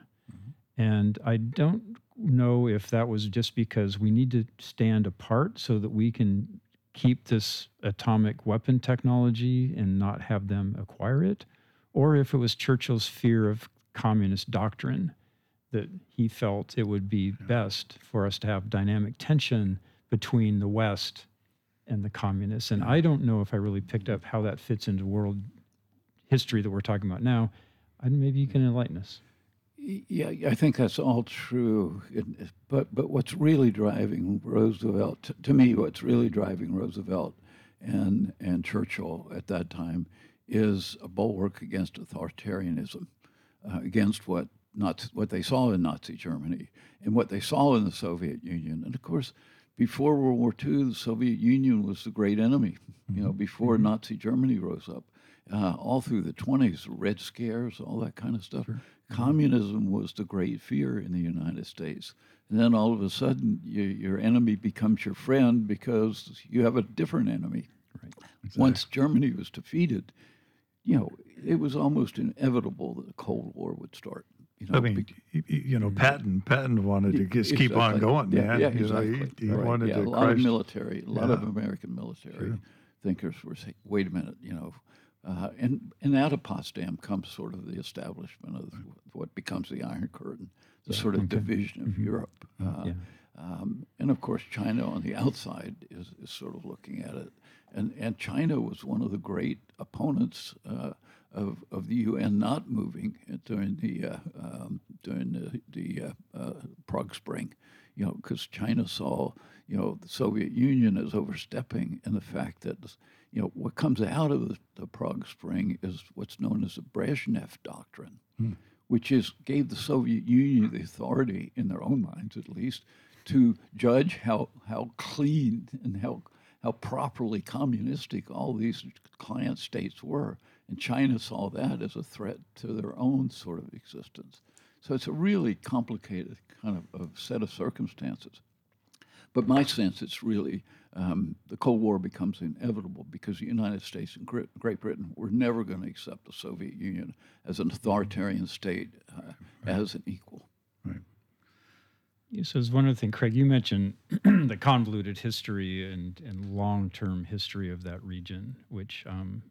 Speaker 4: And I don't know if that was just because we need to stand apart so that we can keep this atomic weapon technology and not have them acquire it, or if it was Churchill's fear of communist doctrine, that he felt it would be best for us to have dynamic tension between the West and the communists. And I don't know if I really picked up how that fits into world history that we're talking about now. And maybe you can enlighten us.
Speaker 5: Yeah, I think that's all true. But what's really driving Roosevelt, to me, what's really driving Roosevelt and Churchill at that time is a bulwark against authoritarianism, against what they saw in Nazi Germany and what they saw in the Soviet Union. And of course, before World War II, the Soviet Union was the great enemy. Before Nazi Germany rose up, all through the 20s, Red Scares, all that kind of stuff. Communism was the great fear in the United States. And then all of a sudden, your enemy becomes your friend because you have a different enemy.
Speaker 4: Right.
Speaker 5: Once Germany was defeated, it was almost inevitable that the Cold War would start.
Speaker 2: I mean, Patton wanted to just keep on going, man.
Speaker 5: Yeah, exactly.
Speaker 2: He wanted to
Speaker 5: a lot of
Speaker 2: crush.
Speaker 5: military, a lot of American military thinkers were saying, "Wait a minute, and out of Potsdam comes sort of the establishment of what becomes the Iron Curtain, the sort of division of Europe, and of course China on the outside is sort of looking at it, and China was one of the great opponents of the UN not moving during the Prague Spring, because China saw the Soviet Union as overstepping, and the fact that what comes out of the Prague Spring is what's known as the Brezhnev Doctrine, which gave the Soviet Union the authority, in their own minds at least, to judge how clean and how properly communistic all these client states were. And China saw that as a threat to their own sort of existence. So it's a really complicated kind of set of circumstances. But my sense, it's really the Cold War becomes inevitable because the United States and Great Britain were never going to accept the Soviet Union as an authoritarian state, as an equal.
Speaker 2: Right.
Speaker 4: So it's one other thing, Craig, you mentioned the convoluted history and long-term history of that region, which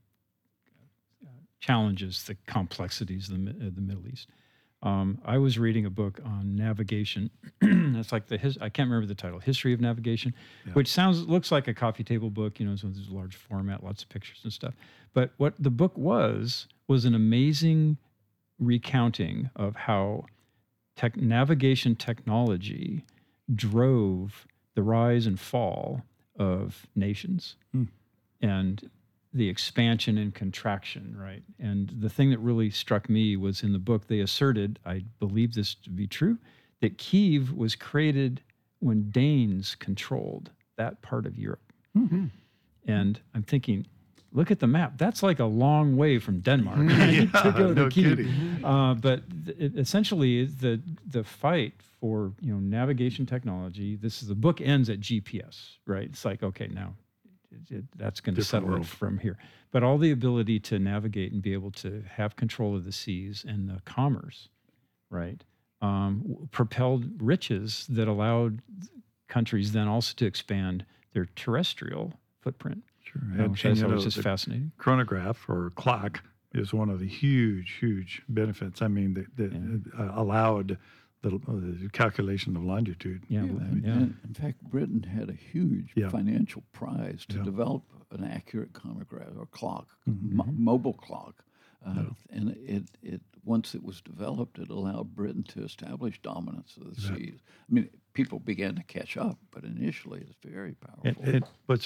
Speaker 4: challenges the complexities of the Middle East. I was reading a book on navigation. It's like I can't remember the title, History of Navigation, which looks like a coffee table book, so there's a large format, lots of pictures and stuff. But what the book was an amazing recounting of how navigation technology drove the rise and fall of nations and the expansion and contraction, right? And the thing that really struck me was in the book, they asserted, I believe this to be true, that Kiev was created when Danes controlled that part of Europe.
Speaker 1: Mm-hmm.
Speaker 4: And I'm thinking, look at the map. That's like a long way from Denmark to go to Kiev. But essentially, the fight for navigation technology. The book ends at GPS, right? It's like, okay, now that's going to settle it from here. But all the ability to navigate and be able to have control of the seas and the commerce, right, propelled riches that allowed countries then also to expand their terrestrial footprint.
Speaker 2: Sure.
Speaker 4: Which I thought was just fascinating.
Speaker 2: Chronograph or clock is one of the huge benefits. I mean, that allowed the calculation of longitude.
Speaker 5: And in fact, Britain had a huge financial prize to develop an accurate chronograph or clock, mobile clock. And it once it was developed, it allowed Britain to establish dominance of the seas. I mean, people began to catch up, but initially it's very powerful.
Speaker 2: What's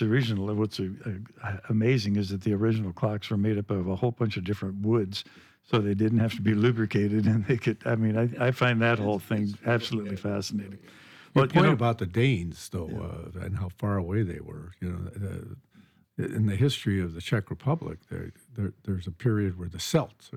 Speaker 2: amazing is that the original clocks were made up of a whole bunch of different woods, so they didn't have to be lubricated, and they could. I mean, I find that whole thing absolutely fascinating.
Speaker 1: Your point about the Danes, though, and how far away they were. In the history of the Czech Republic, there's a period where the Celts,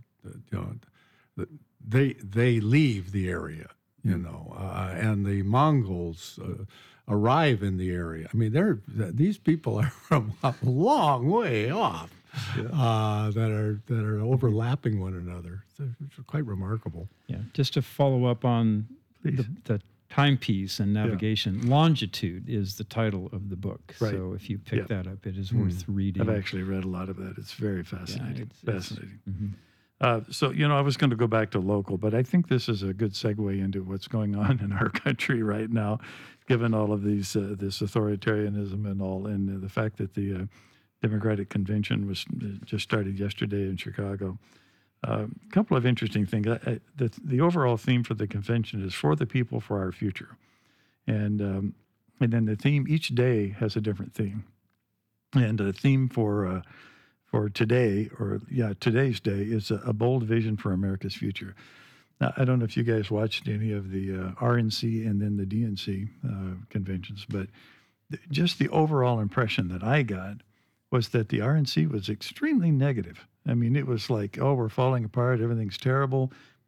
Speaker 1: they leave the area, and the Mongols arrive in the area. I mean, these people are from a long way off, that are overlapping one another. It's quite remarkable.
Speaker 4: Yeah, just to follow up on the timepiece and navigation. Longitude is the title of the book. Right. So if you pick that up, it is worth reading.
Speaker 2: I've actually read a lot of that. It's very fascinating. Fascinating.
Speaker 4: Mm-hmm.
Speaker 2: So, I was going to go back to local, but I think this is a good segue into what's going on in our country right now, given all of this authoritarianism and all, and the fact that the Democratic Convention was just started yesterday in Chicago. A couple of interesting things. The overall theme for the convention is for the people, for our future, and then the theme each day has a different theme, and the theme for today, today's day is a bold vision for America's future. Now, I don't know if you guys watched any of the RNC and then the DNC conventions, but just the overall impression that I got was that the RNC was extremely negative. I mean, it was like, oh, we're falling apart, everything's terrible.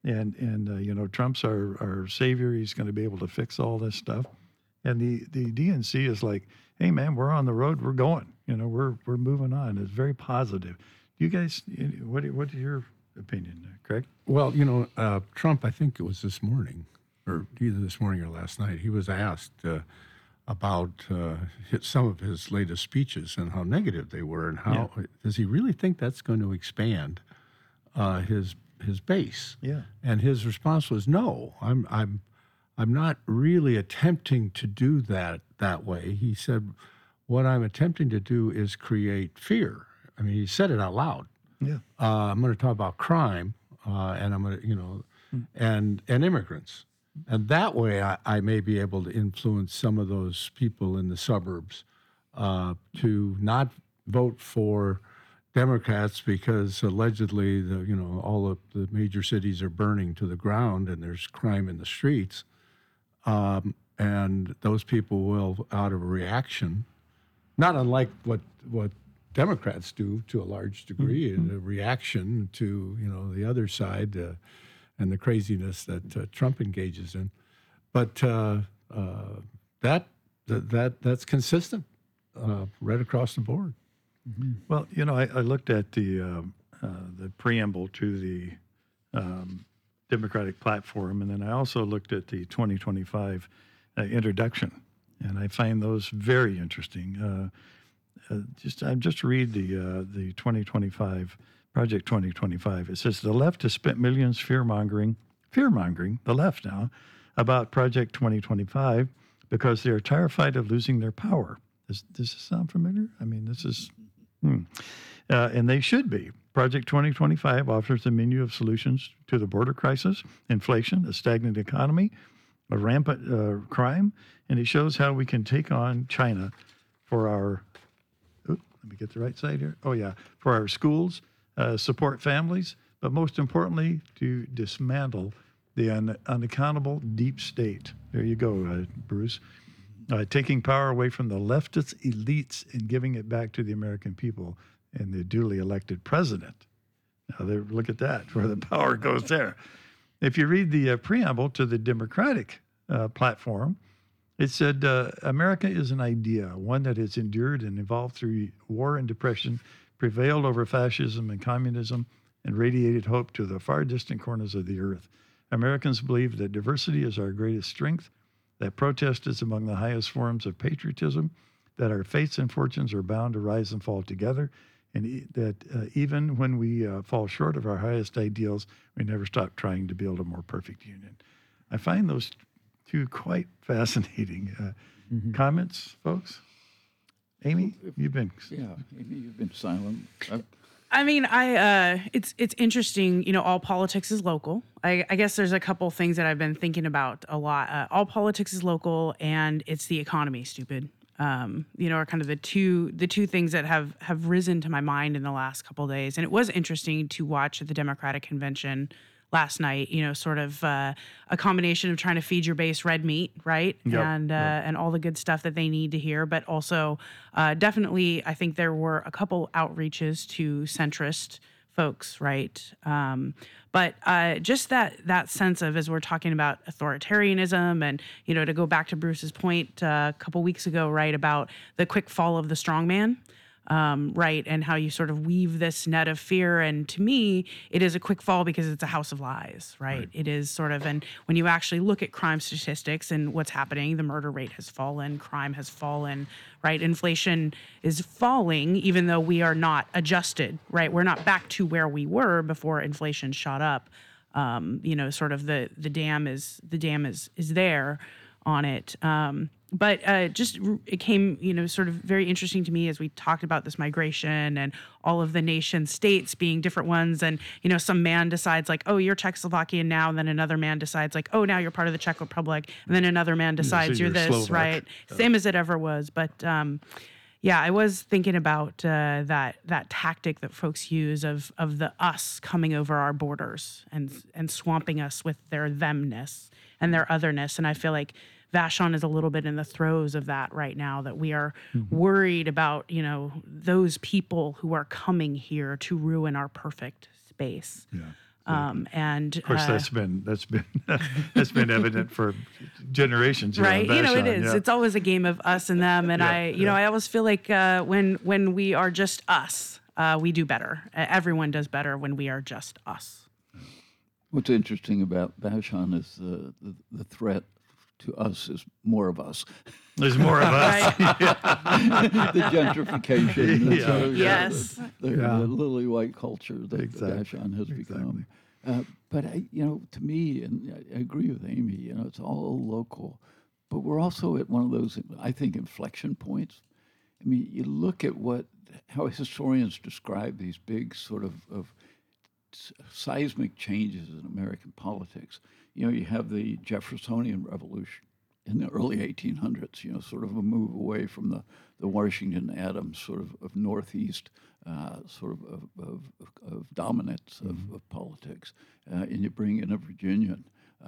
Speaker 2: and Trump's our savior. He's going to be able to fix all this stuff. And the DNC is like, hey man, we're on the road. We're going. We're moving on. It's very positive. You guys, what is your opinion, Craig?
Speaker 1: Well, Trump, I think it was this morning, or either this morning or last night, he was asked about some of his latest speeches and how negative they were, and how does he really think that's going to expand his base?
Speaker 2: Yeah.
Speaker 1: And his response was, no, I'm not really attempting to do that way. He said, what I'm attempting to do is create fear. I mean, he said it out loud.
Speaker 2: Yeah.
Speaker 1: I'm going to talk about crime, and I'm going to, and immigrants. And that way I may be able to influence some of those people in the suburbs to not vote for Democrats because allegedly all of the major cities are burning to the ground and there's crime in the streets. And those people will, out of a reaction, not unlike what Democrats do to a large degree, in a reaction to the other side and the craziness that Trump engages in, but that's consistent right across the board.
Speaker 2: Mm-hmm. Well, I looked at the preamble to the Democratic platform, and then I also looked at the 2025 introduction, and I find those very interesting. Just read the 2025 Project 2025. It says the left has spent millions fear-mongering the left now about Project 2025 because they are terrified of losing their power. Does this sound familiar? I mean, this is, and they should be. Project 2025 offers a menu of solutions to the border crisis, inflation, a stagnant economy, a rampant crime, and it shows how we can take on China for our, let me get the right side here. Oh yeah, for our schools, support families, but most importantly, to dismantle the unaccountable deep state. There you go, Bruce. Taking power away from the leftist elites and giving it back to the American people and the duly elected president. Now, look at that, where the power goes there. If you read the preamble to the Democratic platform, it said, America is an idea, one that has endured and evolved through war and depression, prevailed over fascism and communism, and radiated hope to the far distant corners of the earth. Americans believe that diversity is our greatest strength, that protest is among the highest forms of patriotism, that our fates and fortunes are bound to rise and fall together, and that even when we fall short of our highest ideals, we never stop trying to build a more perfect union. I find those two quite fascinating. Comments, folks? Amy, you've been...
Speaker 5: Yeah, Amy, you've been silent.
Speaker 6: I mean, it's interesting. All politics is local. I guess there's a couple things that I've been thinking about a lot. All politics is local, and it's the economy, stupid. Are kind of the two things that have risen to my mind in the last couple of days. And it was interesting to watch at the Democratic convention last night. Sort of a combination of trying to feed your base red meat, right, and all the good stuff that they need to hear, but also definitely, I think there were a couple outreaches to centrist folks, right? But just that sense of, as we're talking about authoritarianism, and to go back to Bruce's point a couple weeks ago, right, about the quick fall of the strong man. Right, and how you sort of weave this net of fear. And to me, it is a quick fall because it's a house of lies, right? It is sort of, and when you actually look at crime statistics and what's happening, the murder rate has fallen, crime has fallen, right? Inflation is falling, even though we are not adjusted, right? We're not back to where we were before inflation shot up. Sort of the dam is there on it. But it came, sort of very interesting to me as we talked about this migration and all of the nation states being different ones. And, some man decides like, oh, you're Czechoslovakian now. And then another man decides like, oh, now you're part of the Czech Republic. And then another man decides you're this, Slovak. Right? Same as it ever was. But I was thinking about that tactic that folks use of the us coming over our borders and swamping us with their themness and their otherness. And I feel like Vashon is a little bit in the throes of that right now, that we are worried about, those people who are coming here to ruin our perfect space. And
Speaker 2: Of course, that's been that's been evident for generations here
Speaker 6: right.
Speaker 2: on
Speaker 6: You know, it
Speaker 2: Vashon,
Speaker 6: is.
Speaker 2: yeah.
Speaker 6: It's always a game of us and them. And I always feel like when we are just us, we do better. Everyone does better when we are just us.
Speaker 5: What's interesting about Vashon is the threat to us is more of us.
Speaker 2: There's more of us.
Speaker 5: The gentrification, the
Speaker 2: Yeah.
Speaker 5: sort of,
Speaker 6: Yes.
Speaker 5: the lily white culture that
Speaker 2: Exactly.
Speaker 5: Vashon has become. But to me, and I agree with Amy, it's all local, but we're also at one of those, I think, inflection points. I mean, you look at how historians describe these big sort of seismic changes in American politics. You have the Jeffersonian Revolution in the early 1800s, sort of a move away from the Washington Adams sort of Northeast sort of dominance of politics. And you bring in a Virginian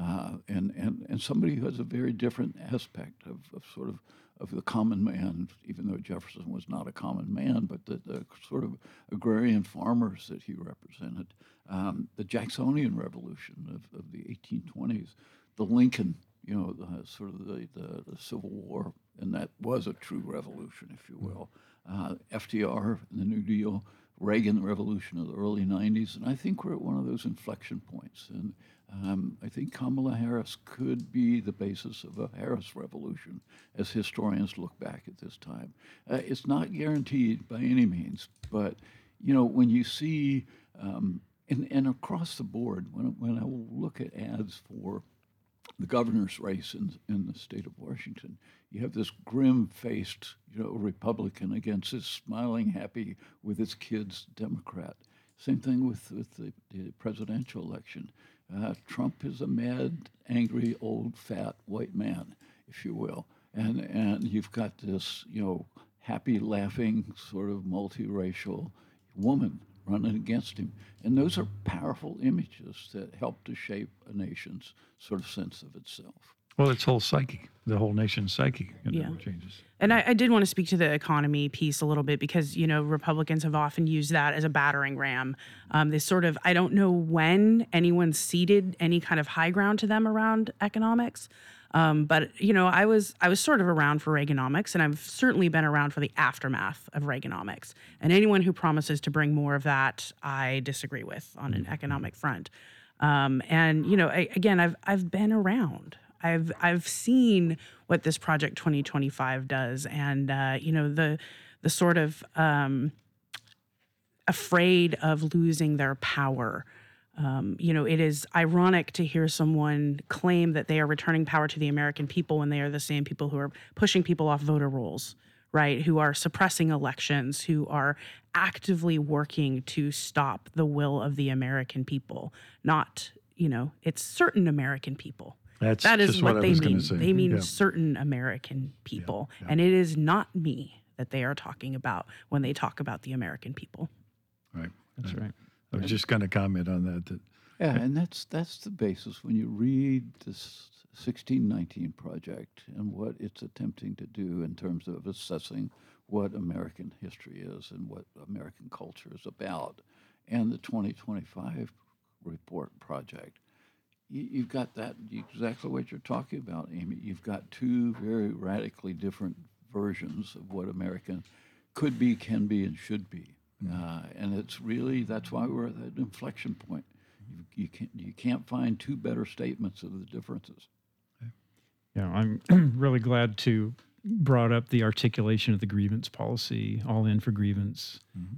Speaker 5: and somebody who has a very different aspect of the common man, even though Jefferson was not a common man, but the sort of agrarian farmers that he represented. The Jacksonian Revolution of the 1820s, the Lincoln, sort of the Civil War, and that was a true revolution, if you will. FDR and the New Deal, Reagan, the revolution of the early 90s, and I think we're at one of those inflection points. And I think Kamala Harris could be the basis of a Harris revolution as historians look back at this time. It's not guaranteed by any means, but when you see, and across the board, when I look at ads for the governor's race in the state of Washington, you have this grim-faced, Republican against this smiling, happy with his kids Democrat. Same thing with the presidential election. Trump is a mad, angry, old, fat white man, if you will, and you've got this, happy, laughing, sort of multiracial woman running against him. And those are powerful images that help to shape a nation's sort of sense of itself.
Speaker 2: Well, its whole psyche, the whole nation's psyche changes.
Speaker 6: And I did want to speak to the economy piece a little bit because, Republicans have often used that as a battering ram. They sort of, I don't know when anyone ceded any kind of high ground to them around economics. But I was sort of around for Reaganomics, and I've certainly been around for the aftermath of Reaganomics. And anyone who promises to bring more of that, I disagree with on an economic front. Again, I've been around. I've seen what this Project 2025 does, and the sort of afraid of losing their power. It is ironic to hear someone claim that they are returning power to the American people when they are the same people who are pushing people off voter rolls, right? Who are suppressing elections, who are actively working to stop the will of the American people. Not, it's certain American people. That is
Speaker 2: just
Speaker 6: what
Speaker 2: I
Speaker 6: they
Speaker 2: was gonna
Speaker 6: mean.
Speaker 2: say.
Speaker 6: They mean
Speaker 2: Yeah.
Speaker 6: certain American people.
Speaker 2: Yeah.
Speaker 6: And it is not me that they are talking about when they talk about the American people.
Speaker 2: Right.
Speaker 4: That's right.
Speaker 2: I was just going to comment on that.
Speaker 5: Yeah, and that's the basis when you read this 1619 project and what it's attempting to do in terms of assessing what American history is and what American culture is about, and the 2025 report project. You've got that exactly what you're talking about, Amy. You've got two very radically different versions of what American could be, can be, and should be. And it's really, that's why we're at that inflection point. You can't find two better statements of the differences.
Speaker 4: Yeah, I'm really glad to brought up the articulation of the grievance policy, all in for grievance.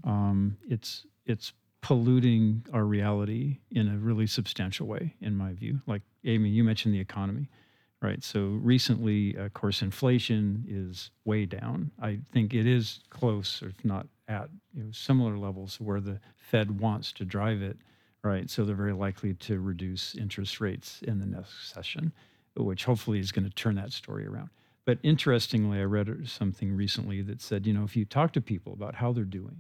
Speaker 4: It's polluting our reality in a really substantial way, in my view. Like, Amy, you mentioned the economy, right? So recently, of course, inflation is way down. I think it is close, or if not at similar levels where the Fed wants to drive it, right? So they're very likely to reduce interest rates in the next session, which hopefully is going to turn that story around. But interestingly, I read something recently that said, if you talk to people about how they're doing,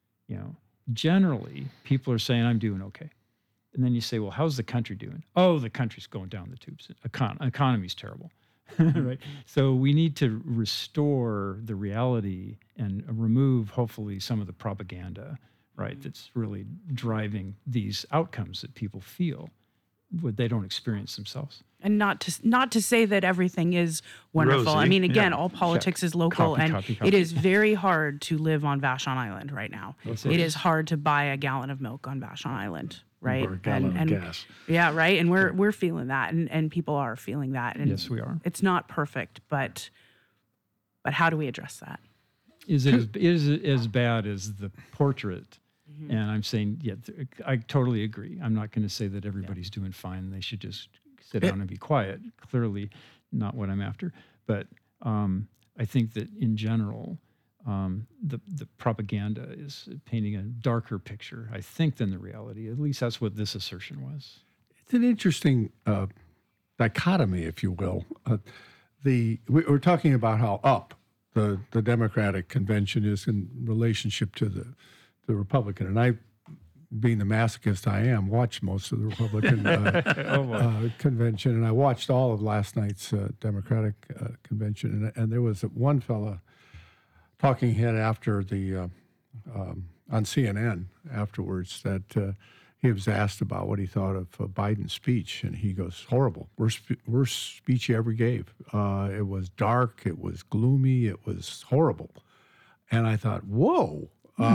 Speaker 4: generally people are saying, I'm doing okay. And then you say, well, how's the country doing? Oh, the country's going down the tubes. Economy's terrible, right? So we need to restore the reality and remove, hopefully, some of the propaganda, right? That's really driving these outcomes that people feel, what they don't experience themselves.
Speaker 6: And not to say that everything is wonderful.
Speaker 2: Rosy,
Speaker 6: I mean, again,
Speaker 2: yeah.
Speaker 6: all politics is local,
Speaker 4: Copy,
Speaker 6: and
Speaker 4: copy.
Speaker 6: it is very hard to live on Vashon Island right now.
Speaker 4: Yes,
Speaker 6: It
Speaker 4: it
Speaker 6: is hard to buy a gallon of milk on Vashon Island, right?
Speaker 2: Or a gallon of gas.
Speaker 6: Yeah, right. And we're feeling that, and people are feeling that. And
Speaker 4: Yes, we are.
Speaker 6: It's not perfect, but how do we address that?
Speaker 4: Is it as bad as the portrait? And I'm saying, yeah, I totally agree. I'm not going to say that everybody's doing fine. They should just sit down and be quiet. Clearly not what I'm after. But I think that in general, the propaganda is painting a darker picture, I think, than the reality. At least that's what this assertion was.
Speaker 1: It's an interesting dichotomy, if you will. We're talking about how up the Democratic convention is in relationship to the Republican, and I, being the masochist I am, watched most of the Republican convention, and I watched all of last night's Democratic convention, and there was one fella talking head after the on CNN afterwards that he was asked about what he thought of Biden's speech, and he goes, "Horrible, worst speech he ever gave. It was dark, it was gloomy, it was horrible." And I thought, "Whoa."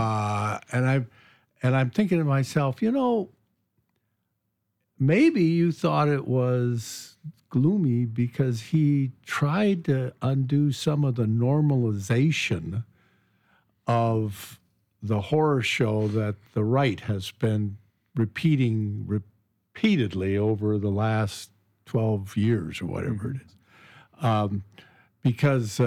Speaker 1: And I'm thinking to myself, maybe you thought it was gloomy because he tried to undo some of the normalization of the horror show that the right has been repeating repeatedly over the last 12 years or whatever it is. Because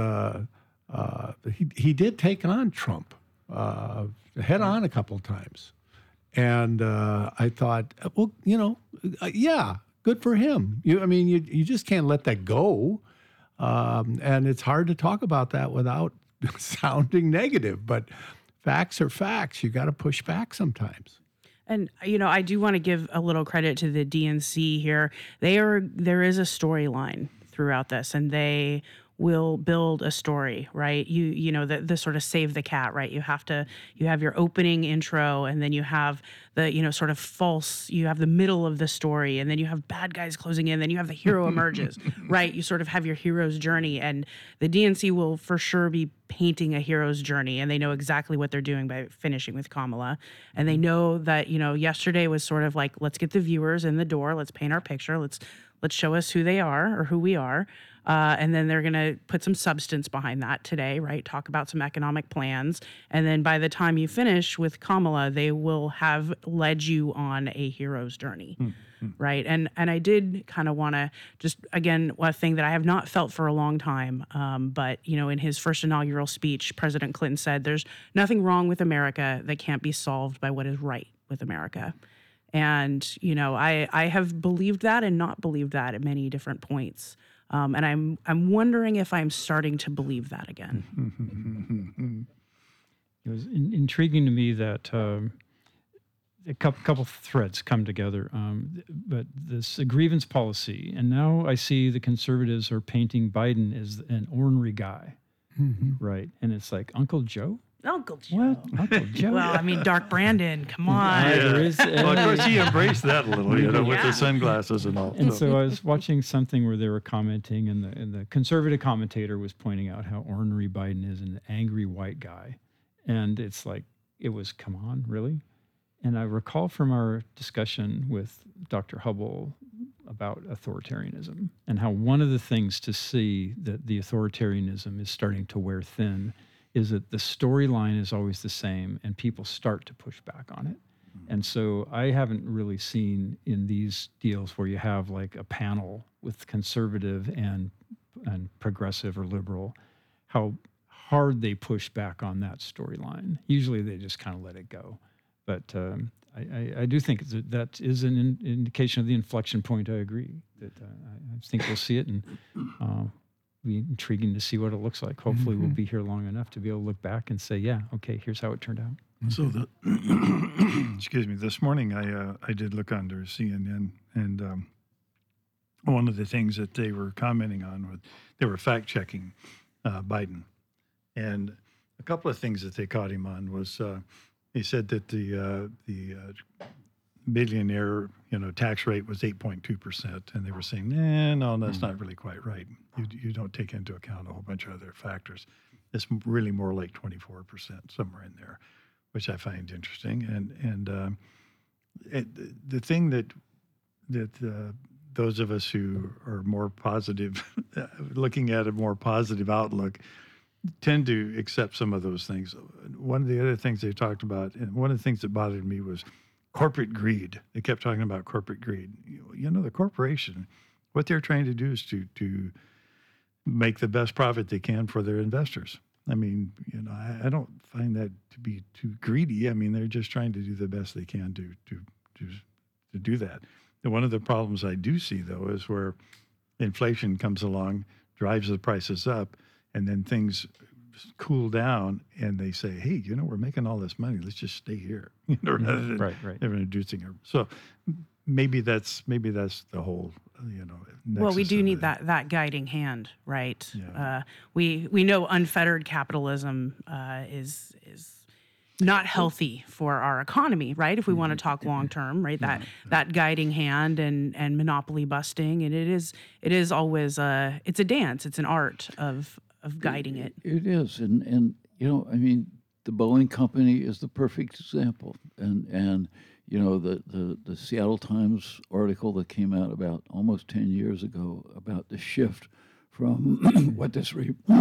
Speaker 1: he did take on Trump head on a couple of times. And I thought, well, yeah, good for him. You just can't let that go. And it's hard to talk about that without sounding negative. But facts are facts. You got to push back sometimes.
Speaker 6: And I do want to give a little credit to the DNC here. There is a storyline throughout this, and they will build a story, right? The sort of save the cat, right? You have your opening intro, and then you have the, sort of false, you have the middle of the story, and then you have bad guys closing in, then you have the hero emerges, right? You sort of have your hero's journey, and the DNC will for sure be painting a hero's journey, and they know exactly what they're doing by finishing with Kamala. And they know that, yesterday was sort of like, let's get the viewers in the door, let's paint our picture, let's show us who they are or who we are. And then they're going to put some substance behind that today, right? Talk about some economic plans. And then by the time you finish with Kamala, they will have led you on a hero's journey, right? And I did kind of want to just, again, one thing that I have not felt for a long time, but, in his first inaugural speech, President Clinton said, there's nothing wrong with America that can't be solved by what is right with America. And, I have believed that and not believed that at many different points. And I'm wondering if I'm starting to believe that again.
Speaker 4: It was intriguing to me that a couple threads come together. But this grievance policy, and now I see the conservatives are painting Biden as an ornery guy, right? And it's like Uncle Joe.
Speaker 6: Uncle Joe.
Speaker 4: What? Uncle Joe?
Speaker 6: Well, I mean, Dark Brandon, come on.
Speaker 4: There is,
Speaker 2: Well, of course, he embraced that a little, with
Speaker 6: Yeah.
Speaker 2: the sunglasses and all.
Speaker 4: And so I was watching something where they were commenting, and the conservative commentator was pointing out how ornery Biden is, an angry white guy. And it's like, come on, really? And I recall from our discussion with Dr. Hubble about authoritarianism and how one of the things to see that the authoritarianism is starting to wear thin is that the storyline is always the same and people start to push back on it. And so I haven't really seen in these deals where you have like a panel with conservative and progressive or liberal, how hard they push back on that storyline. Usually they just kind of let it go. But I do think that is an indication of the inflection point. I agree that I think we'll see it, and be intriguing to see what it looks like. Hopefully we'll be here long enough to be able to look back and say, yeah, okay, here's how it turned out.
Speaker 2: So excuse me, this morning I did look under CNN, and one of the things that they were commenting on was they were fact checking Biden, and a couple of things that they caught him on was They said that the millionaire, tax rate was 8.2%, and they were saying, no, that's not really quite right. You don't take into account a whole bunch of other factors. It's really more like 24%, somewhere in there, which I find interesting. And the thing that those of us who are more positive, looking at a more positive outlook, tend to accept some of those things. One of the other things they talked about, and one of the things that bothered me, was corporate greed. They kept talking about corporate greed. The corporation, what they're trying to do is to make the best profit they can for their investors. I mean, I don't find that to be too greedy. I mean, they're just trying to do the best they can to do that. And one of the problems I do see, though, is where inflation comes along, drives the prices up, and then things cool down, and they say, "Hey, we're making all this money. Let's just stay here." Rather than
Speaker 4: Right.
Speaker 2: they're introducing it. So maybe that's the whole.
Speaker 6: Well, we
Speaker 2: nexus
Speaker 6: do
Speaker 2: of
Speaker 6: need
Speaker 2: it.
Speaker 6: that guiding hand, right?
Speaker 2: Yeah.
Speaker 6: We know unfettered capitalism is not healthy for our economy, right? If we want to talk long term, right? That guiding hand and monopoly busting, and it is always it's a dance. It's an art of guiding it.
Speaker 5: It is, and I mean, the Boeing company is the perfect example, and the Seattle Times article that came out about almost 10 years ago about the shift from what this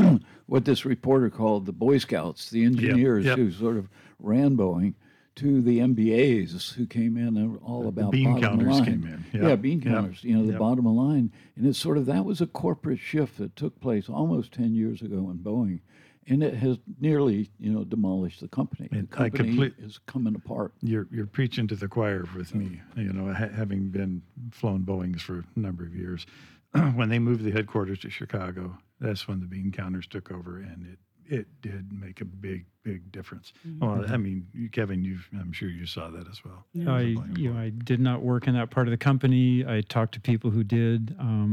Speaker 5: reporter called the Boy Scouts, the engineers
Speaker 2: Yep.
Speaker 5: who sort of ran Boeing, to the MBAs who came in and were all about
Speaker 2: bean
Speaker 5: bottom
Speaker 2: counters
Speaker 5: line.
Speaker 2: came in.
Speaker 5: Yeah, bean
Speaker 2: Yep.
Speaker 5: counters, the
Speaker 2: Yep.
Speaker 5: bottom line. And it's sort of, that was a corporate shift that took place almost 10 years ago in Boeing. And it has nearly, demolished the company.
Speaker 2: And
Speaker 5: The
Speaker 2: I
Speaker 5: company is coming apart.
Speaker 2: You're preaching to the choir with me. Having been flown Boeings for a number of years, when they moved the headquarters to Chicago, that's when the bean counters took over, and it did make a big difference. Well, I mean, Kevin, I'm sure you saw that as well.
Speaker 4: I did not work in that part of the company. I talked to people who did.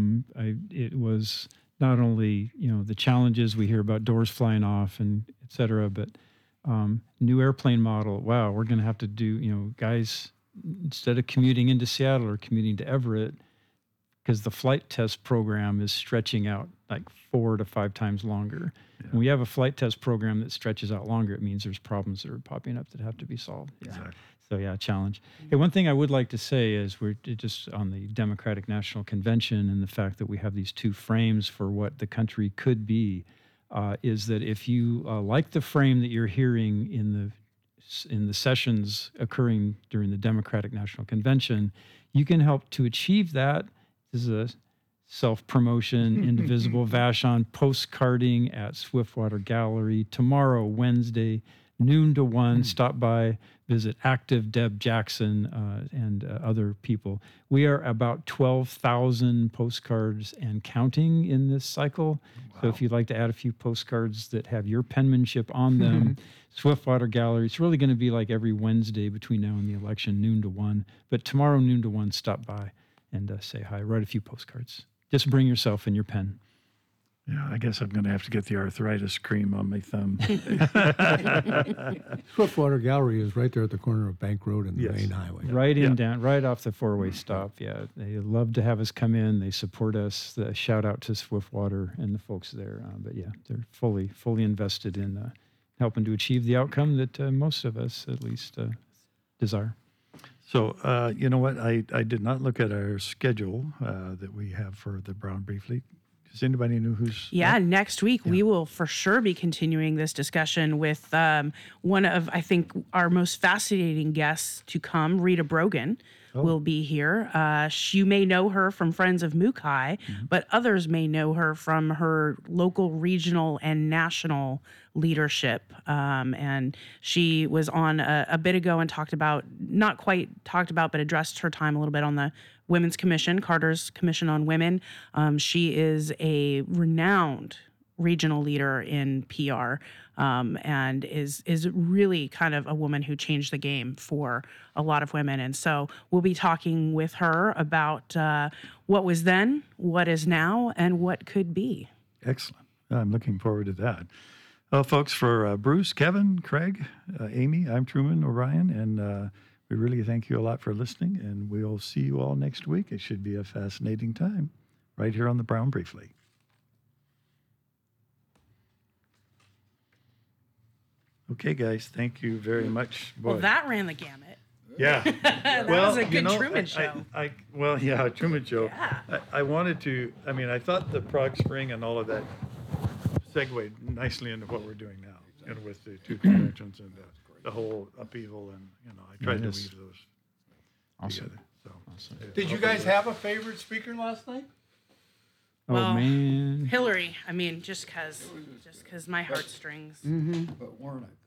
Speaker 4: It was not only the challenges we hear about, doors flying off and et cetera, but new airplane model. Wow, we're going to have to do guys, instead of commuting into Seattle or commuting to Everett, because the flight test program is stretching out like 4 to 5 times longer.
Speaker 2: Yeah.
Speaker 4: When we have a flight test program that stretches out longer, it means there's problems that are popping up that have to be solved. Yeah.
Speaker 2: Exactly.
Speaker 4: So yeah, challenge. Hey, one thing I would like to say is we're just on the Democratic National Convention, and the fact that we have these two frames for what the country could be, is that if you like the frame that you're hearing in the sessions occurring during the Democratic National Convention, you can help to achieve that. This is a self-promotion, Indivisible Vashon postcarding at Swiftwater Gallery tomorrow, Wednesday, noon to 1. Stop by, visit Active Deb Jackson and other people. We are about 12,000 postcards and counting in this cycle. Wow. So if you'd like to add a few postcards that have your penmanship on them, Swiftwater Gallery. It's really going to be like every Wednesday between now and the election, noon to 1. But tomorrow, noon to 1, stop by and say hi. Write a few postcards. Just bring yourself and your pen.
Speaker 2: Yeah, I guess I'm going to have to get the arthritis cream on my thumb.
Speaker 3: Swiftwater Gallery is right there at the corner of Bank Road and the main highway.
Speaker 4: Right off the 4-way stop. Yeah, they love to have us come in. They support us. Shout out to Swiftwater and the folks there. But yeah, they're fully invested in helping to achieve the outcome that most of us, at least, desire.
Speaker 2: So, you know what? I did not look at our schedule that we have for the Brown Briefly. Does anybody know who's?
Speaker 6: Yeah, next week we will for sure be continuing this discussion with one of, I think, our most fascinating guests to come. Rita Brogan will be here. You may know her from Friends of Mukai, but others may know her from her local, regional, and national leadership. And she was on a bit ago and not quite talked about, but addressed her time a little bit on the Women's Commission, Carter's Commission on Women. She is a renowned regional leader in PR, and is really kind of a woman who changed the game for a lot of women. And so we'll be talking with her about what was then, what is now, and what could be.
Speaker 2: Excellent. I'm looking forward to that. Well, folks, for Bruce, Kevin, Craig, Amy, I'm Truman O'Brien, and we really thank you a lot for listening, and we'll see you all next week. It should be a fascinating time right here on the Brown Briefly. Okay, guys, thank you very much. Boy.
Speaker 6: Well, that ran the gamut.
Speaker 2: Yeah.
Speaker 6: That was a good Truman Show.
Speaker 2: Truman Show.
Speaker 6: Yeah.
Speaker 2: I wanted to, I thought the Prague Spring and all of that segued nicely into what we're doing now, and with the two conventions and the whole upheaval, and, I tried to
Speaker 4: Yes.
Speaker 2: weave those
Speaker 4: Awesome.
Speaker 2: together. So,
Speaker 4: Awesome.
Speaker 7: Did you guys have a favorite speaker last night?
Speaker 4: Oh,
Speaker 6: Well,
Speaker 4: man.
Speaker 6: Hillary. I mean, just cause my heartstrings.
Speaker 5: But Warnock.